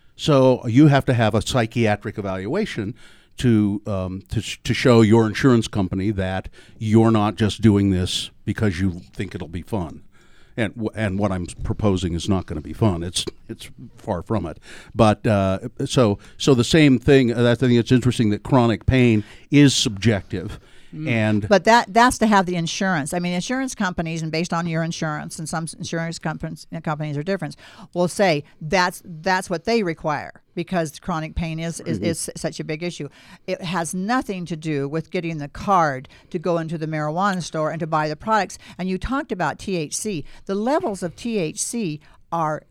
So you have to have a psychiatric evaluation to um, to sh- to show your insurance company that you're not just doing this because you think it'll be fun. And w- and what I'm proposing is not going to be fun. It's it's far from it. But uh, so so the same thing. Uh, I think it's interesting that chronic pain is subjective. And but that that's to have the insurance. I mean, insurance companies, and based on your insurance, and some insurance companies companies are different, will say that's that's what they require because chronic pain is, is, mm-hmm. is such a big issue. It has nothing to do with getting the card to go into the marijuana store and to buy the products. And you talked about T H C. The levels of T H C are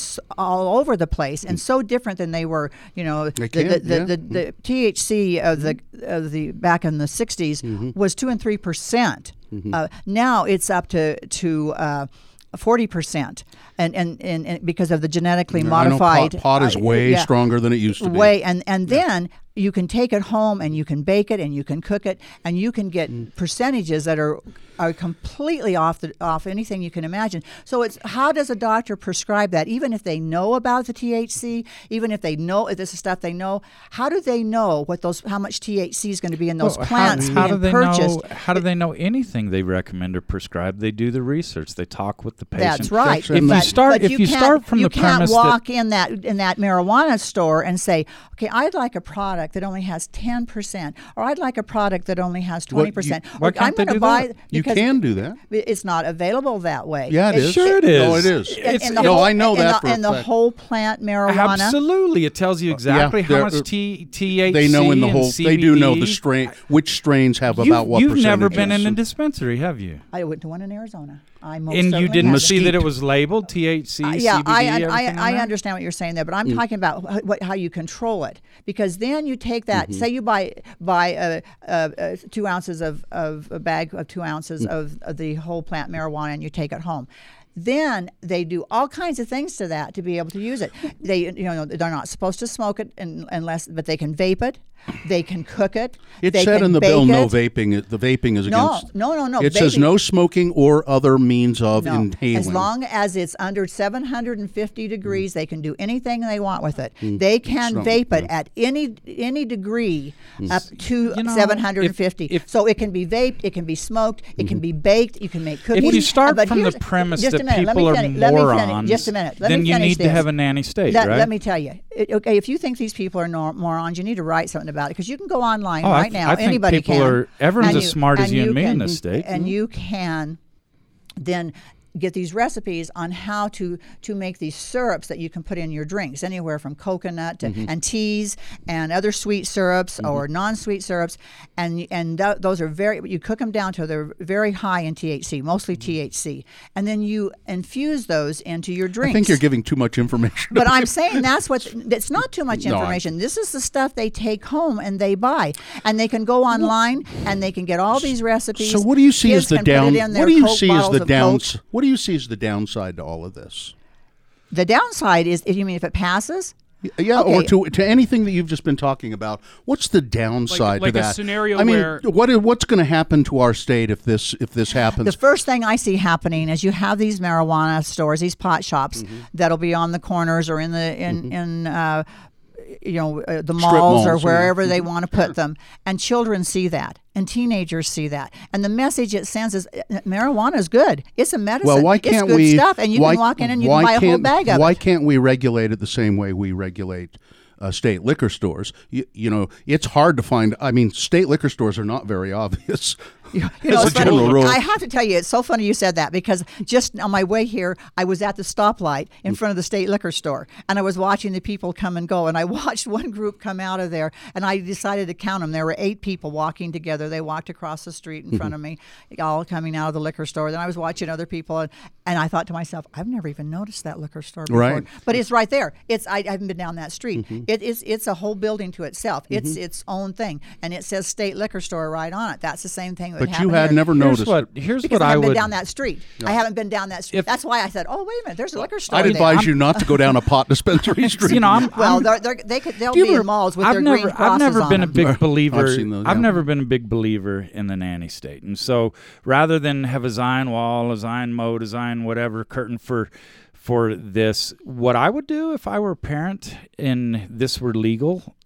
all over the place and so different than they were, you know, the the, the, yeah. the, the, the T H C of the of the back in the sixties mm-hmm. was two and three percent. Mm-hmm. Uh, now it's up to to uh, forty percent, and, and and and because of the genetically no, modified pot, pot is way uh, yeah, stronger than it used to be. Way and and yeah. then you can take it home and you can bake it and you can cook it and you can get mm. percentages that are are completely off the off anything you can imagine. So it's how does a doctor prescribe that? Even if they know about the T H C, even if they know if this is stuff they know, how do they know what those how much T H C is going to be in those well, plants how, how being do they purchased? Know, how do they know anything they recommend or prescribe? They do the research. They talk with the patient. That's right. If but, you start, but if you, you start from you the premise can't walk that in that in that marijuana store and say, okay, I'd like a product that only has ten percent, or I'd like a product that only has twenty percent. Why can't I'm they gonna do buy that? You can do that. It's not available that way. Yeah, it it's, is. Sure it is. No, it is. And, and the no, whole, I know and that the, for and a the fact. whole plant marijuana. Absolutely, it tells you exactly yeah, how much T, THC they know in the whole. and C B D. They do know the strain, which strains have you've, about what You've percentages. never been in a dispensary, have you? I went to one in Arizona. I most and you didn't haven't. see that it was labeled T H C, uh, yeah, C B D, I, everything I, on I there? understand what you're saying there, but I'm Mm. talking about wh- what, how you control it. Because then you take that, Mm-hmm. say you buy buy uh, uh, uh, two ounces of, of a bag of two ounces Mm. of, of the whole plant marijuana and you take it home. Then they do all kinds of things to that to be able to use it. They, you know, they're not supposed to smoke it in, unless, but they can vape it. They can cook it. It they said can in the bake bill, it. no vaping. The vaping is No, against. no, no, no. It says vaping- no smoking or other means of No, inhaling. as long as it's under seven hundred fifty degrees, they can do anything they want with it. Mm. They can It's vape not- it at any any degree Mm. up to You know, seven hundred fifty. if- if- so it can be vaped, it can be smoked, it Mm-hmm. can be baked, you can make cookies. If you start But from the here's- premise just a that minute, let me people are finish- let me finish- morons, just a minute. Let then me you finish need to this. have a nanny state, let, right? Let me tell you. It, okay, if you think these people are nor- morons, you need to write something about it because you can go online Oh, I right th- now. I think Anybody people can. are- everyone's and as smart as and you and me in can- this state. And you can then get these recipes on how to to make these syrups that you can put in your drinks, anywhere from coconut to, Mm-hmm. and teas and other sweet syrups or non-sweet syrups, and and th- those are very. You cook them down to they're very high in T H C, mostly T H C, and then you infuse those into your drinks. I think you're giving too much information. But I'm saying that's what it's not too much No, I- information. This is the stuff they take home and they buy, and they can go online and they can get all these recipes. So what do you see Kids as the can put it down? in What their do you Coke see as bottles the of downs? Coke. What do you see as the downside to all of this? The downside is, if you mean if it passes. Yeah, Okay. or to to anything that you've just been talking about. What's the downside like to a that? scenario I mean, where- what i- what's going to happen to our state if this if this happens? The first thing I see happening is you have these marijuana stores, these pot shops Mm-hmm. that'll be on the corners or in the in in uh, you know uh, the Strip malls, or malls, yeah. wherever they want to put them, and children see that, and teenagers see that, and the message it sends is uh, marijuana is good. It's a medicine. well, why can't it's good we? stuff, and you why, can walk in and you why can buy a whole can't- bag of Why it. can't we regulate it the same way we regulate uh, state liquor stores? You, you know, it's hard to find. I mean, state liquor stores are not very obvious. You know, As a it's funny. general rule. I have to tell you, it's so funny you said that because just on my way here, I was at the stoplight in front of the state liquor store, and I was watching the people come and go, and I watched one group come out of there, and I decided to count them. There were eight people walking together. They walked across the street in front of me, all coming out of the liquor store. Then I was watching other people, and, and I thought to myself, I've never even noticed that liquor store before. Right. But it's right there. It's I, I haven't been down that street. Mm-hmm. It is it's a whole building to itself. It's its own thing, and it says state liquor store right on it. That's the same thing that would But you happen had here. never Here's noticed. what here's Because what I I haven't would been down that street. I haven't been down that street. If- That's why I said, "Oh, wait a minute, there's a liquor store." I'd there. advise I'm- you not to go down a pot dispensary street. You know, I'm, Well, I'm, they're, they're, they could. They'll Do you be ever- in malls with I've their never, green crosses I've never on been a them. big believer. I've seen those, I've yeah. never been a big believer in the nanny state, and so rather than have a Zion wall, a Zion moat, a Zion whatever curtain for for this, what I would do if I were a parent and this were legal,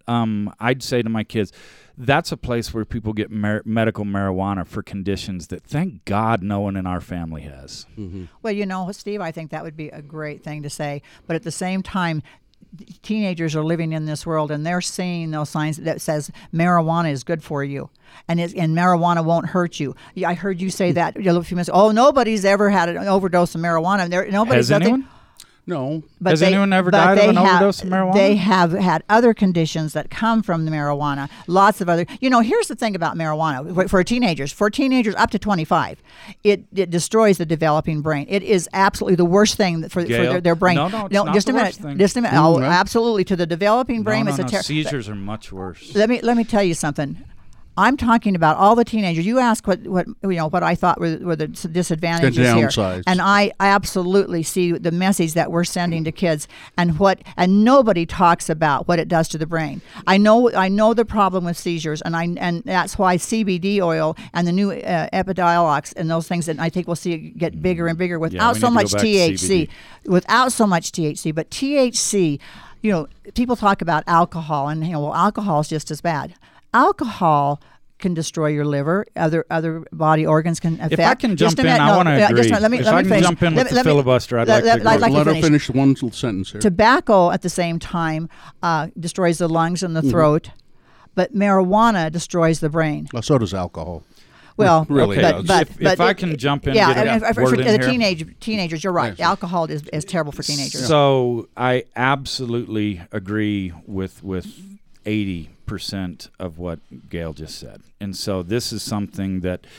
um, I'd say to my kids, that's a place where people get mar- medical marijuana for conditions that, thank God, no one in our family has. Mm-hmm. Well, you know, Steve, I think that would be a great thing to say. But at the same time, teenagers are living in this world, and they're seeing those signs that says marijuana is good for you, and it's, and marijuana won't hurt you. I heard you say that a few minutes. Oh, nobody's ever had an overdose of marijuana. There, nobody's Has anyone? No. But Has they, anyone ever but died they of an have, overdose of marijuana? They have had other conditions that come from the marijuana. Lots of other. You know, here's the thing about marijuana for, for teenagers. For teenagers up to twenty-five, it, it destroys the developing brain. It is absolutely the worst thing for, for their, their brain. No, no, it's not just the a minute. worst thing. Just a minute. Mm, Oh, right. absolutely. To the developing brain, no, it's no, a no. ter- Seizures are much worse. Let me let me tell you something. I'm talking about all the teenagers. You asked what, what you know what I thought were, were the disadvantages The here, downsides. and I, I absolutely see the message that we're sending to kids, and what and nobody talks about what it does to the brain. I know I know the problem with seizures, and I and that's why C B D oil and the new uh, Epidiolex and those things that I think we'll see it get bigger and bigger without we so need to much go back to T H C, C B D. without so much T H C, but T H C. You know, people talk about alcohol, and you know, well, alcohol is just as bad. Alcohol can destroy your liver. Other other body organs can affect. If I can Just jump a in, minute, I no, want to yeah, agree. just a minute, let me, if let I me can finish. jump in Let with me- the let me- filibuster, I'd let- like to let- agree. I'd like Let to her finish. finish one little sentence here. Tobacco at the same time uh, destroys the lungs and the throat, but marijuana destroys the brain. Well, so does alcohol. Well, really Okay, but, does. but, if- but if I it- can jump in, yeah, get a and for, word for in the here. teenage teenagers, you're right. Yes. Alcohol is, is terrible for teenagers. So I absolutely agree with with eighty percent of what Gail just said. And so this is something that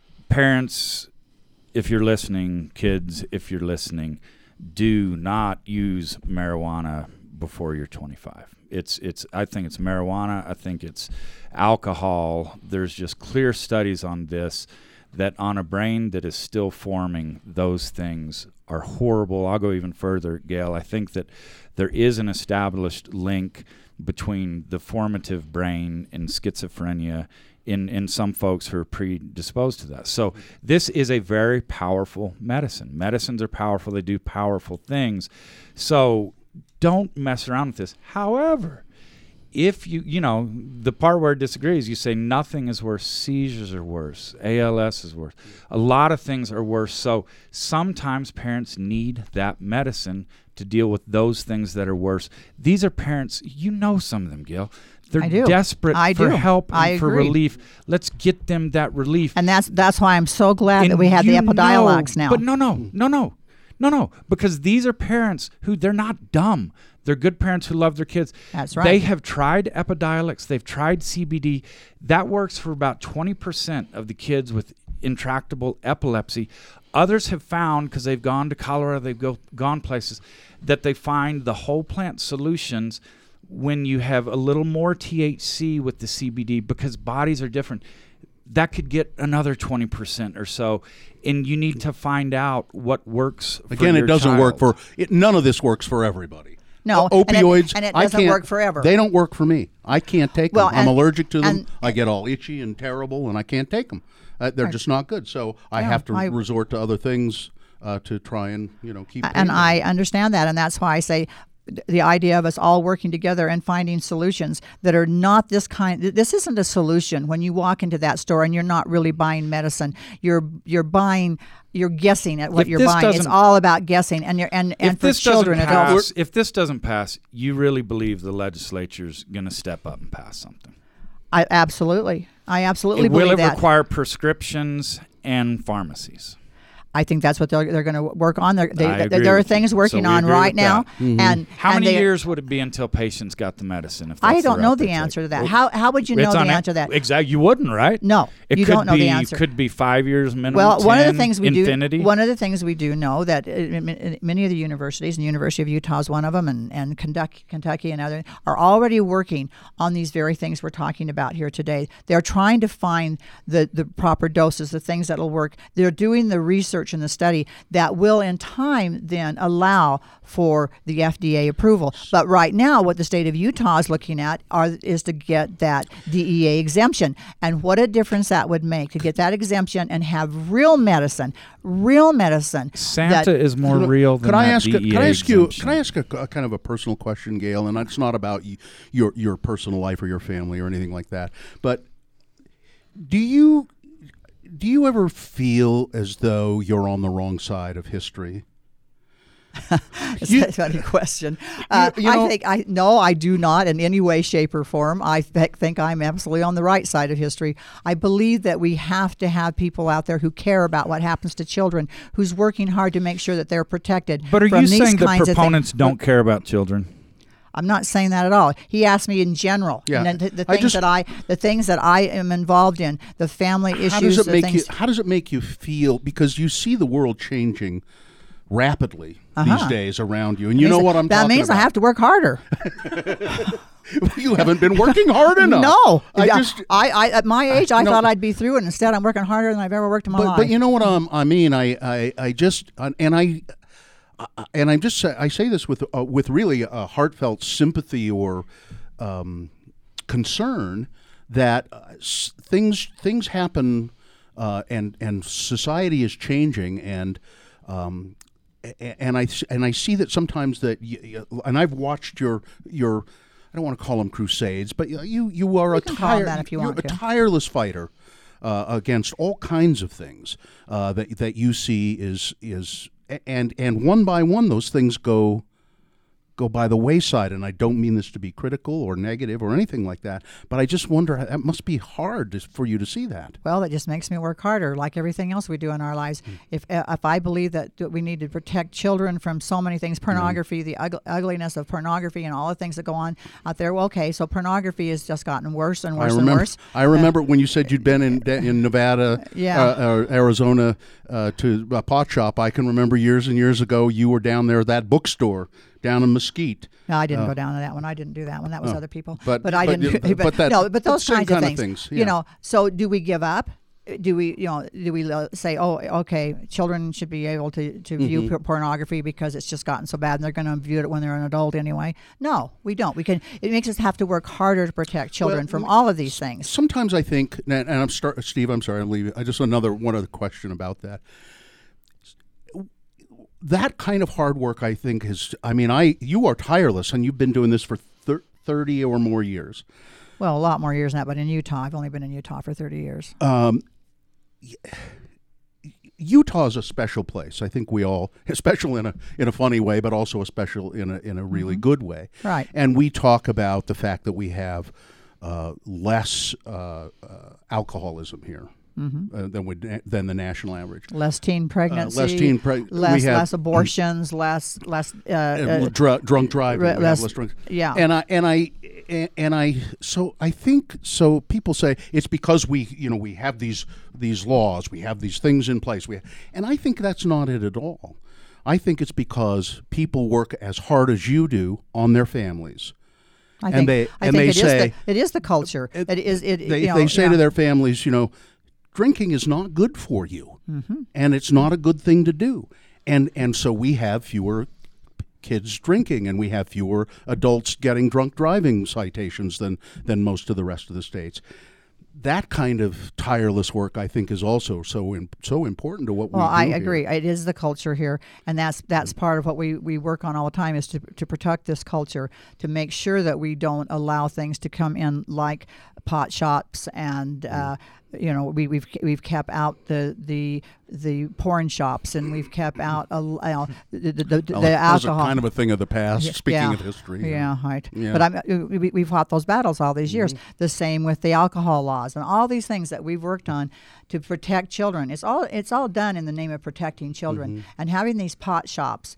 parents, if you're listening, kids, if you're listening, do not use marijuana before you're twenty-five. It's it's I think it's marijuana, I think it's alcohol. There's just clear studies on this that on a brain that is still forming, those things are horrible. I'll go even further, Gail. I think that there is an established link between the formative brain and schizophrenia in, in some folks who are predisposed to that. So this is a very powerful medicine. Medicines are powerful. They do powerful things. So don't mess around with this. However, if you, you know, the part where it disagrees, you say nothing is worse. Seizures are worse. A L S is worse. A lot of things are worse. So sometimes parents need that medicine to deal with those things that are worse. These are parents, you know some of them, Gil. They're I do. desperate I for do. help and I for agree. relief. Let's get them that relief. And that's that's why I'm so glad And that we have the you Epidiolex know, now. But no, no, no, no, no, no, because these are parents who, they're not dumb. They're good parents who love their kids. That's right. They have tried Epidiolex. They've tried C B D. That works for about twenty percent of the kids with intractable epilepsy. Others have found, because they've gone to Colorado, they've go, gone places, that they find the whole plant solutions when you have a little more T H C with the C B D, because bodies are different. That could get another twenty percent or so, and you need to find out what works for Again, your it doesn't child. work for it, none of this works for everybody. No, O- and it- opioids. and it I doesn't can't- work forever. They don't work for me. I can't take Well, them. I'm and- allergic to them. and- I get all itchy and terrible, and I can't take them. Uh, they're Right. just not good. So I Yeah, have to I- resort to other things uh, to try and you know keep. and pain I down. understand that, and that's why I say th- the idea of us all working together and finding solutions that are not this kind. th- This isn't a solution when you walk into that store and you're not really buying medicine. You're you're buying. You're guessing at what If you're this buying. It's doesn't- all about guessing, and you're and, and if for this children, doesn't adults. pass, if this doesn't pass, you really believe the legislature's going to step up and pass something? I absolutely, I absolutely It, will believe it that. require prescriptions and pharmacies? I think that's what they're, they're going to work on. They're, they, I they, agree there are with you. things working So we on agree right with now, that. Mhm. and How and many they- years would it be until patients got the medicine? If I that's the don't know route the they answer take? to that. Well, How how would you know it's the on answer to that? Exactly, you wouldn't, right? No, it you could don't know be, the answer. Could be five years minimum. Well, one of the ten, things we infinity. do, one of the things we do know that uh, m- m- many of the universities, and the University of Utah is one of them, and, and Kentucky, Kentucky and other are already working on these very things we're talking about here today. They're trying to find the, the proper doses, the things that will work. They're doing the research research and the study that will in time then allow for the F D A approval. But right now, what the state of Utah is looking at are, is to get that D E A exemption. And what a difference that would make to get that exemption and have real medicine, real medicine. Santa is more Could- real than could I that ask? D E A Can I ask you? exemption. Can I ask a, a kind of a personal question, Gail? And it's not about y- your your personal life or your family or anything like that. But do you do you ever feel as though you're on the wrong side of history? It's You- a funny question. Uh, you know- I think I no, I do not in any way, shape, or form. I th- think I'm absolutely on the right side of history. I believe that we have to have people out there who care about what happens to children, who's working hard to make sure that they're protected. But are from you these saying the kinds of things. proponents don't care about children? I'm not saying that at all. He asked me in general. Yeah. And the, the I things just- that I, the things that I am involved in, the family issues. How does it the make things, you? How does it make you feel? Because you see the world changing rapidly Uh-huh. these days around you, and you means know what I'm that talking means about. I have to work harder. You haven't been working hard enough. No, I Yeah, just. I, I at my age, I no. thought I'd be through, and instead, I'm working harder than I've ever worked in my But, life. but you know what um, I mean? I, I, I just and I and I'm just I say this with uh, with really a heartfelt sympathy or um, concern that uh, s- things things happen uh, and and society is changing and. Um, a- and I and I see that sometimes that y y- and I've watched your your I don't want to call them crusades, but you you are a can call 'em tire, that if you you're want a to. tireless fighter uh, against all kinds of things uh, that that you see is is and and one by one those things go go by the wayside. And I don't mean this to be critical or negative or anything like that, but I just wonder that must be hard to, for you to see that. Well, it just makes me work harder, like everything else we do in our lives. Hmm. If uh, if I believe that that we need to protect children from so many things, pornography, the ug- ugliness of pornography, and all the things that go on out there. Well, okay, so pornography has just gotten worse and worse I remember, and worse. I remember when you said you'd been in in Nevada, Yeah. uh, or Arizona uh, to a pot shop. I can remember years and years ago you were down there at that bookstore down in Mesquite. No, I didn't Uh, go down to that one. I didn't do that one. That was oh, other people. but- but I but didn't. you- do, but that- no, but those same kinds of kind of things. things, yeah. You know. So do we give up? Do we, you know, do we uh, say, oh, okay, children should be able to, to view Mhm. por- pornography because it's just gotten so bad and they're going to view it when they're an adult anyway? No, we don't. We can. It makes us have to work harder to protect children Well, from all of these things. Sometimes I think, and and I'm start, Steve. I'm sorry, I'm leaving. I just another one other question about that. That kind of hard work, I think, is. I mean, I you are tireless, and you've been doing this for thir- thirty or more years. Well, a lot more years than that, but in Utah, I've only been in Utah for thirty years. Um, Utah is a special place. I think we all, special in a in a funny way, but also a special in a in a really Mhm. good way. Right. And we talk about the fact that we have uh, less uh, uh, alcoholism here. Mhm. Uh, than would than the national average. Less teen pregnancy, Uh, less teen preg- less we have, less abortions, less less uh, uh, uh, dr- drunk driving. re- We have less- less drunk. yeah. And I and I and I so I think so. People say it's because we you know we have these these laws, we have these things in place. We and I think that's not it at all. I think it's because people work as hard as you do on their families. I and think, they I and think they it is say the, it is the culture. It, it is it. they, you know, they say yeah. to their families, you know, drinking is not good for you, Mhm. and it's not a good thing to do, and and so we have fewer kids drinking, and we have fewer adults getting drunk driving citations than than most of the rest of the states. That kind of tireless work, I think, is also so in, so important to what Well, we do I here. agree. It is the culture here, and that's that's part of what we, we work on all the time is to to protect this culture, to make sure that we don't allow things to come in like pot shops and. Uh, You know, we, we've we've kept out the the the porn shops, and we've kept out uh, uh, the, the, the, Well, the those alcohol. are kind of a thing of the past. Yeah, Speaking yeah. of history, yeah, right. Yeah. But I'm, uh, we, we've fought those battles all these years. Mm-hmm. The same with the alcohol laws and all these things that we've worked on to protect children. It's all it's all done in the name of protecting children Mm-hmm. and having these pot shops.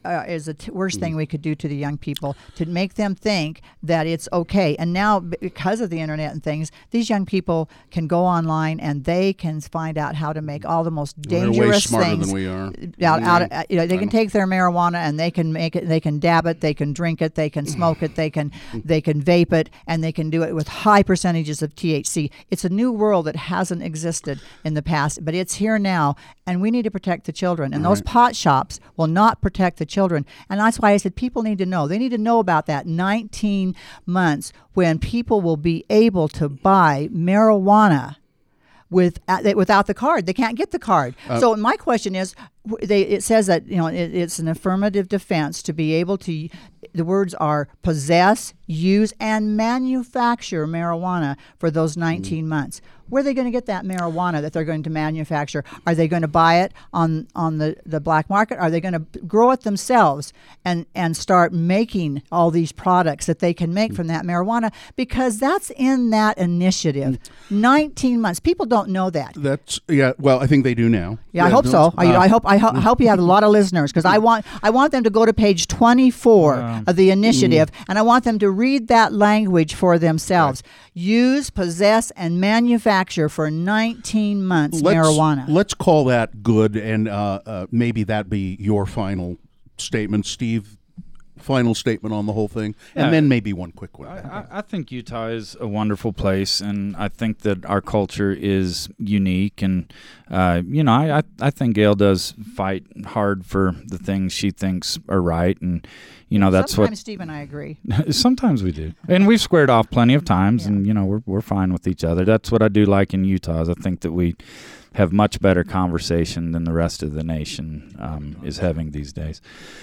uh, is the t- worst thing we could do to the young people, to make them think that it's okay. And now, because of the internet and things, these young people can go online and they can find out how to make all the most dangerous They're way smarter things. than we are. Out, Yeah. out, uh, you know, they can take their marijuana and they can make it. They can dab it. They can drink it. They can smoke it. They can they can vape it, and they can do it with high percentages of T H C. It's a new world that hasn't existed in the past, but it's here now, and we need to protect the children. And those pot shops will not protect the children. And that's why I said people need to know. They need to know about that nineteen months when people will be able to buy marijuana with uh, without the card. They can't get the card. Uh, so my question is, w- they it says that, you know, it, it's an affirmative defense to be able to. The words are possess, use, and manufacture marijuana for those nineteen months. Where are they going to get that marijuana that they're going to manufacture? Are they going to buy it on, on the, the black market? Are they going to grow it themselves and, and start making all these products that they can make from that marijuana? Because that's in that initiative. nineteen months. People don't know that. That's yeah. Well, I think they do now. Yeah, I hope so. I, Uh, I hope I, ho- I hope you have a lot of listeners, because I want I want them to go to page twenty-four Wow. of the initiative, and I want them to read that language for themselves. Use, possess, and manufacture for nineteen months let's, marijuana. Let's call that good, and uh, uh, maybe that be your final statement, Steve. Final statement on the whole thing, Yeah. and then maybe one quick one. I, I think Utah is a wonderful place, and I think that our culture is unique. And uh, you know, I, I I think Gail does fight hard for the things she thinks are right, and you know that's Sometimes what. Steve and I agree. Sometimes we do, and we've squared off plenty of times, yeah. and you know we're we're fine with each other. That's what I do like in Utah. Is I think that we have much better conversation than the rest of the nation um, is having these days.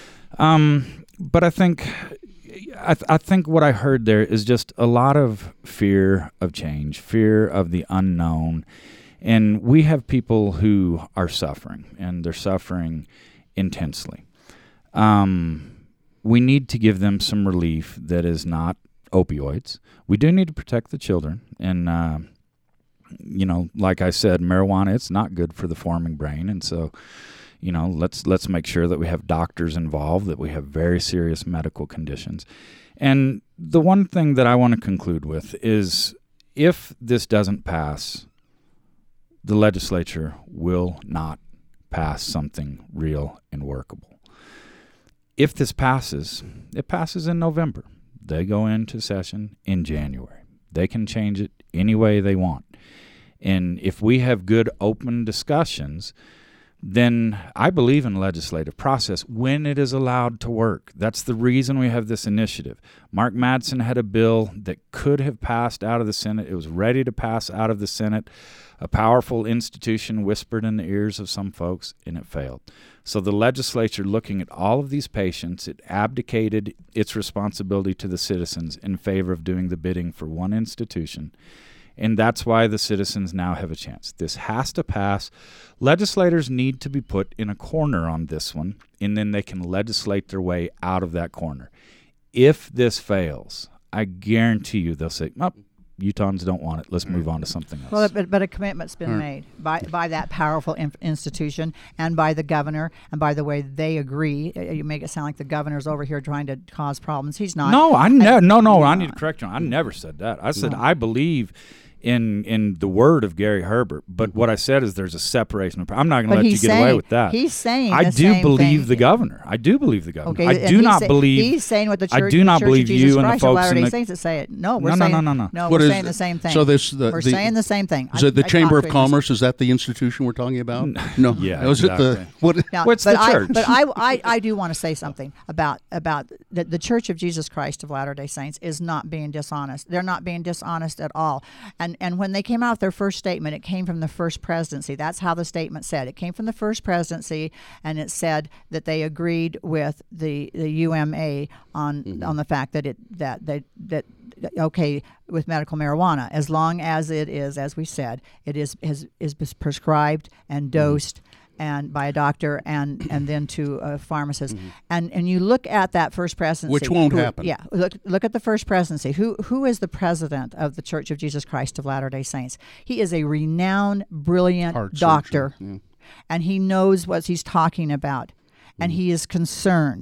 Um, but I think, I, th- I think what I heard there is just a lot of fear of change, fear of the unknown, and we have people who are suffering, and they're suffering intensely. Um, we need to give them some relief that is not opioids. We do need to protect the children, and uh, you know, like I said, marijuana, it's not good for the forming brain, and so. You know, let's let's make sure that we have doctors involved, that we have very serious medical conditions. And the one thing that I want to conclude with is if this doesn't pass, the legislature will not pass something real and workable. If this passes, it passes in November. They go into session in January. They can change it any way they want. And if we have good open discussions, then I believe in legislative process when it is allowed to work. That's the reason we have this initiative. Mark Madsen had a bill that could have passed out of the Senate. It was ready to pass out of the Senate. A powerful institution whispered in the ears of some folks, and it failed. So the legislature, looking at all of these patients, it abdicated its responsibility to the citizens in favor of doing the bidding for one institution. And that's why the citizens now have a chance. This has to pass. Legislators need to be put in a corner on this one, and then they can legislate their way out of that corner. If this fails, I guarantee you they'll say, oh, Utahns don't want it. Let's move on to something else. Well, but, but a commitment's been made by, by that powerful in- institution and by the governor. And by the way, they agree. You make it sound like the governor's over here trying to cause problems. He's not. No, I ne- no, no. I need to correct you. I never said that. I said no. I believe in in the word of Gary Herbert, but mm-hmm. what I said is there's a separation of. I'm not going to let you get saying, away with that. He's saying I the do same believe thing. the governor. I do believe the governor. Okay, I do not say, believe. He's saying what the church. I do not the church believe of Jesus you and Christ the folks Latter-day in the. Saints that say it. No, we're no, saying no, no, no, no. What we're is saying the same thing. So this the, we're the, saying the same thing. Is it the I, Chamber I of Commerce? Is that the institution we're talking about? No. No. Yeah. Is exactly. it the what? Now, What's but the I, church? But I, I, I do want to say something about about the, the Church of Jesus Christ of Latter-day Saints is not being dishonest. They're not being dishonest at all. And and when they came out with their first statement, it came from the first presidency. That's how the statement said. It came from the first presidency, and it said that they agreed with the, the U M A on mm-hmm. on the fact that it that they that okay with medical marijuana, as long as it is, as we said, it is is, is prescribed and dosed. Mm-hmm. And by a doctor, and, and then to a pharmacist, mm-hmm. and and you look at that first presidency, which won't who, happen. Yeah, look look at the first presidency. Who who is the president of the Church of Jesus Christ of Latter-day Saints? He is a renowned, brilliant Heart doctor, surgeon, yeah. and he knows what he's talking about, and mm-hmm. he is concerned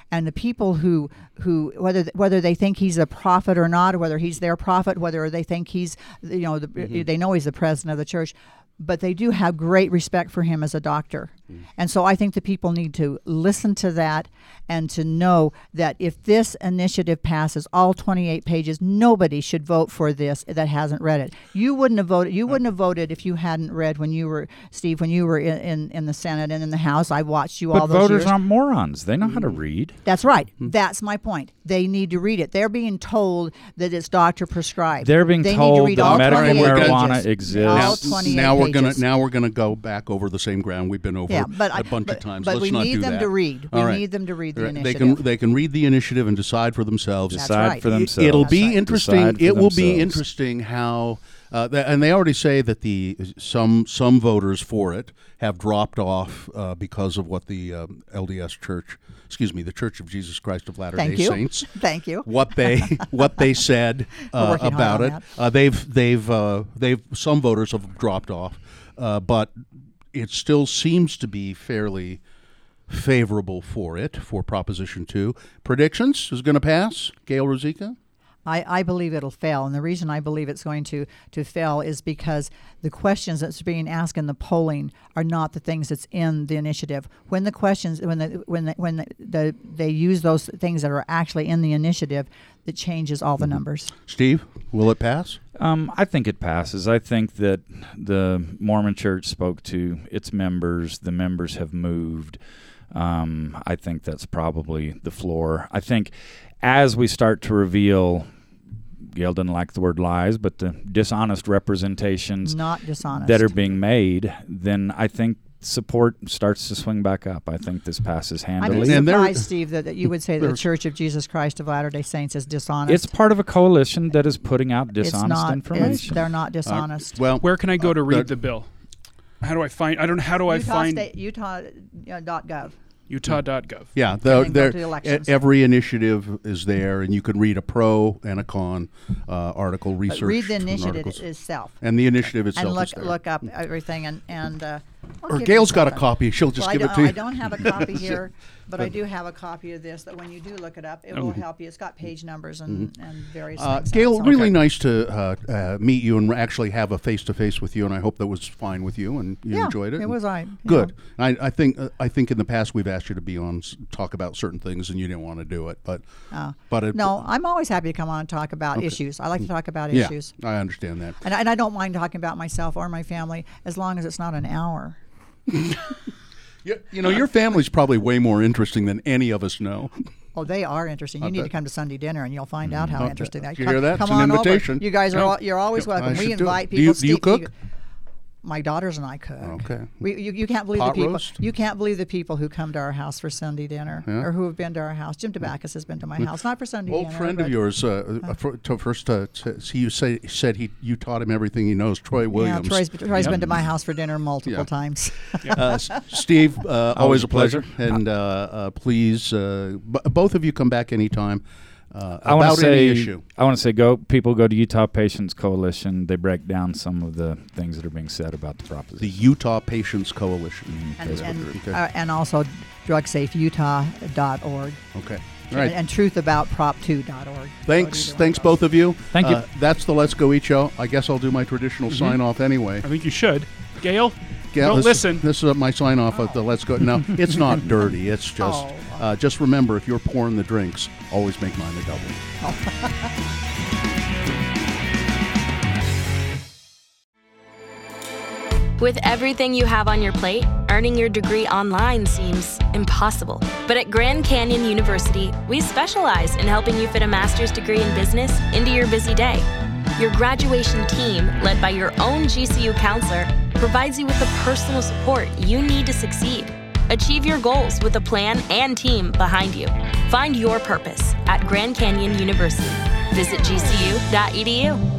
and the people who who whether whether they think he's a prophet or not, or whether he's their prophet, whether they think he's you know the, mm-hmm. they know he's the president of the church, but they do have great respect for him as a doctor. Mm. And so I think the people need to listen to that and to know that if this initiative passes, all twenty-eight pages, nobody should vote for this that hasn't read it. You wouldn't have voted. You wouldn't have voted if you hadn't read when you were, Steve, when you were in, in, in the Senate and in the House. I watched you but all those years. But voters aren't morons. They know how to read. That's right. Mm. That's my point. They need to read it. They're being told that it's doctor prescribed. They're being they told need to that medical marijuana pages. exists. All now we're pages. gonna now we're gonna go back over the same ground we've been over yeah, but a I, bunch but, of times. But Let's we not need do them that. to read. All we right. need them to read the They initiative. can they can read the initiative and decide for themselves. That's decide right. for themselves. It'll That's be right. interesting. It will be themselves. interesting how, uh, th- and they already say that the some some voters for it have dropped off uh, because of what the um, L D S Church, excuse me, the Church of Jesus Christ of Latter-day Thank you. Saints. Thank you. What they what they said uh, working hard about on it. that. Uh, they've they've uh, they've some voters have dropped off, uh, but it still seems to be fairly favorable for it, for Proposition two. Predictions is going to pass? Gail Ruzicka? I, I believe it'll fail, and the reason I believe it's going to, to fail is because the questions that's being asked in the polling are not the things that's in the initiative. When the questions, when the, when the, when the, the, they use those things that are actually in the initiative, that changes all the numbers. Steve, will it pass? Um, I think it passes. I think that the Mormon Church spoke to its members. The members have moved. Um, I think that's probably the floor. I think as we start to reveal, Gail doesn't like the word lies, but the dishonest representations Not dishonest. that are being made, then I think support starts to swing back up. I think this passes handily. I'm surprised, Steve, that, that you would say that the Church of Jesus Christ of Latter-day Saints is dishonest. It's part of a coalition that is putting out dishonest it's not, information. It's, they're not dishonest. Uh, well, where can I go to uh, read the bill? How do I find? I don't. How do I Utah find State, Utah dot gov. Utah dot gov. Yeah, the, And then go there, to the elections. every initiative is there, and you can read a pro and a con uh, article, research. But read the initiative articles. itself. And the initiative itself and look is there. look up everything and and. Uh, I'll or give Gail's you got a something. copy. She'll just well, give I it to you. I don't have a copy here, but I do have a copy of this. That when you do look it up, it will Mhm. help you. It's got page numbers and, Mhm. and various Uh, things. Gail, So- really nice to uh, uh, meet you and actually have a face-to-face with you, and I hope that was fine with you and you Yeah, enjoyed it. it and- was all right, yeah. Good. I, I think uh, I think in the past we've asked you to be on, s- talk about certain things, and you didn't want to do it, but Uh, but it, no, I'm always happy to come on and talk about Okay. issues. I like to talk about yeah, issues. I understand that. And I, and I don't mind talking about myself or my family as long as it's not an hour. You, you know, your family's probably way more interesting than any of us know. Oh, they are interesting. You I need to bet. come to Sunday dinner, and you'll find out how Okay. interesting they are. Did you hear that? Come It's an on invitation. over. You guys are Yeah. all, you're always welcome. I We should do it. invite Do you- people. do you Steve- cook? My daughters and I cook. Okay. We, you, you can't believe Pot the people. roast? You can't believe the people who come to our house for Sunday dinner, Yeah. or who have been to our house. Jim Tabakis has been to my house, not for Sunday Old dinner. friend but- of yours, uh, uh, for, to first uh, to, he you say said he you taught him everything he knows. Troy Williams. Yeah, Troy's, Troy's been to my house for dinner multiple Yeah. times. uh, S- Steve, uh, always, Always a a pleasure. pleasure, and uh, uh, please, uh, b- both of you come back anytime uh, I want about to say, any issue. I want to say, go people go to Utah Patients Coalition. They break down some of the things that are being said about the proposition. The Utah Patients Coalition. and, Facebook and, group. Okay. uh, and also drug safe utah dot org. Okay. All right. And, and truth about prop two dot org. Thanks, thanks both of you. Thank you. Uh, that's the Let's Go Eat show. I guess I'll do my traditional Mhm. sign off anyway. I think you should. Gail, Gail, don't this, listen. This is my sign off of the Let's Go. No, it's not dirty. It's just, Oh. uh, just remember if you're pouring the drinks, always make mine a double. With everything you have on your plate, earning your degree online seems impossible. But at Grand Canyon University, we specialize in helping you fit a master's degree in business into your busy day. Your graduation team, led by your own G C U counselor, provides you with the personal support you need to succeed. Achieve your goals with a plan and team behind you. Find your purpose at Grand Canyon University. Visit G C U dot E D U.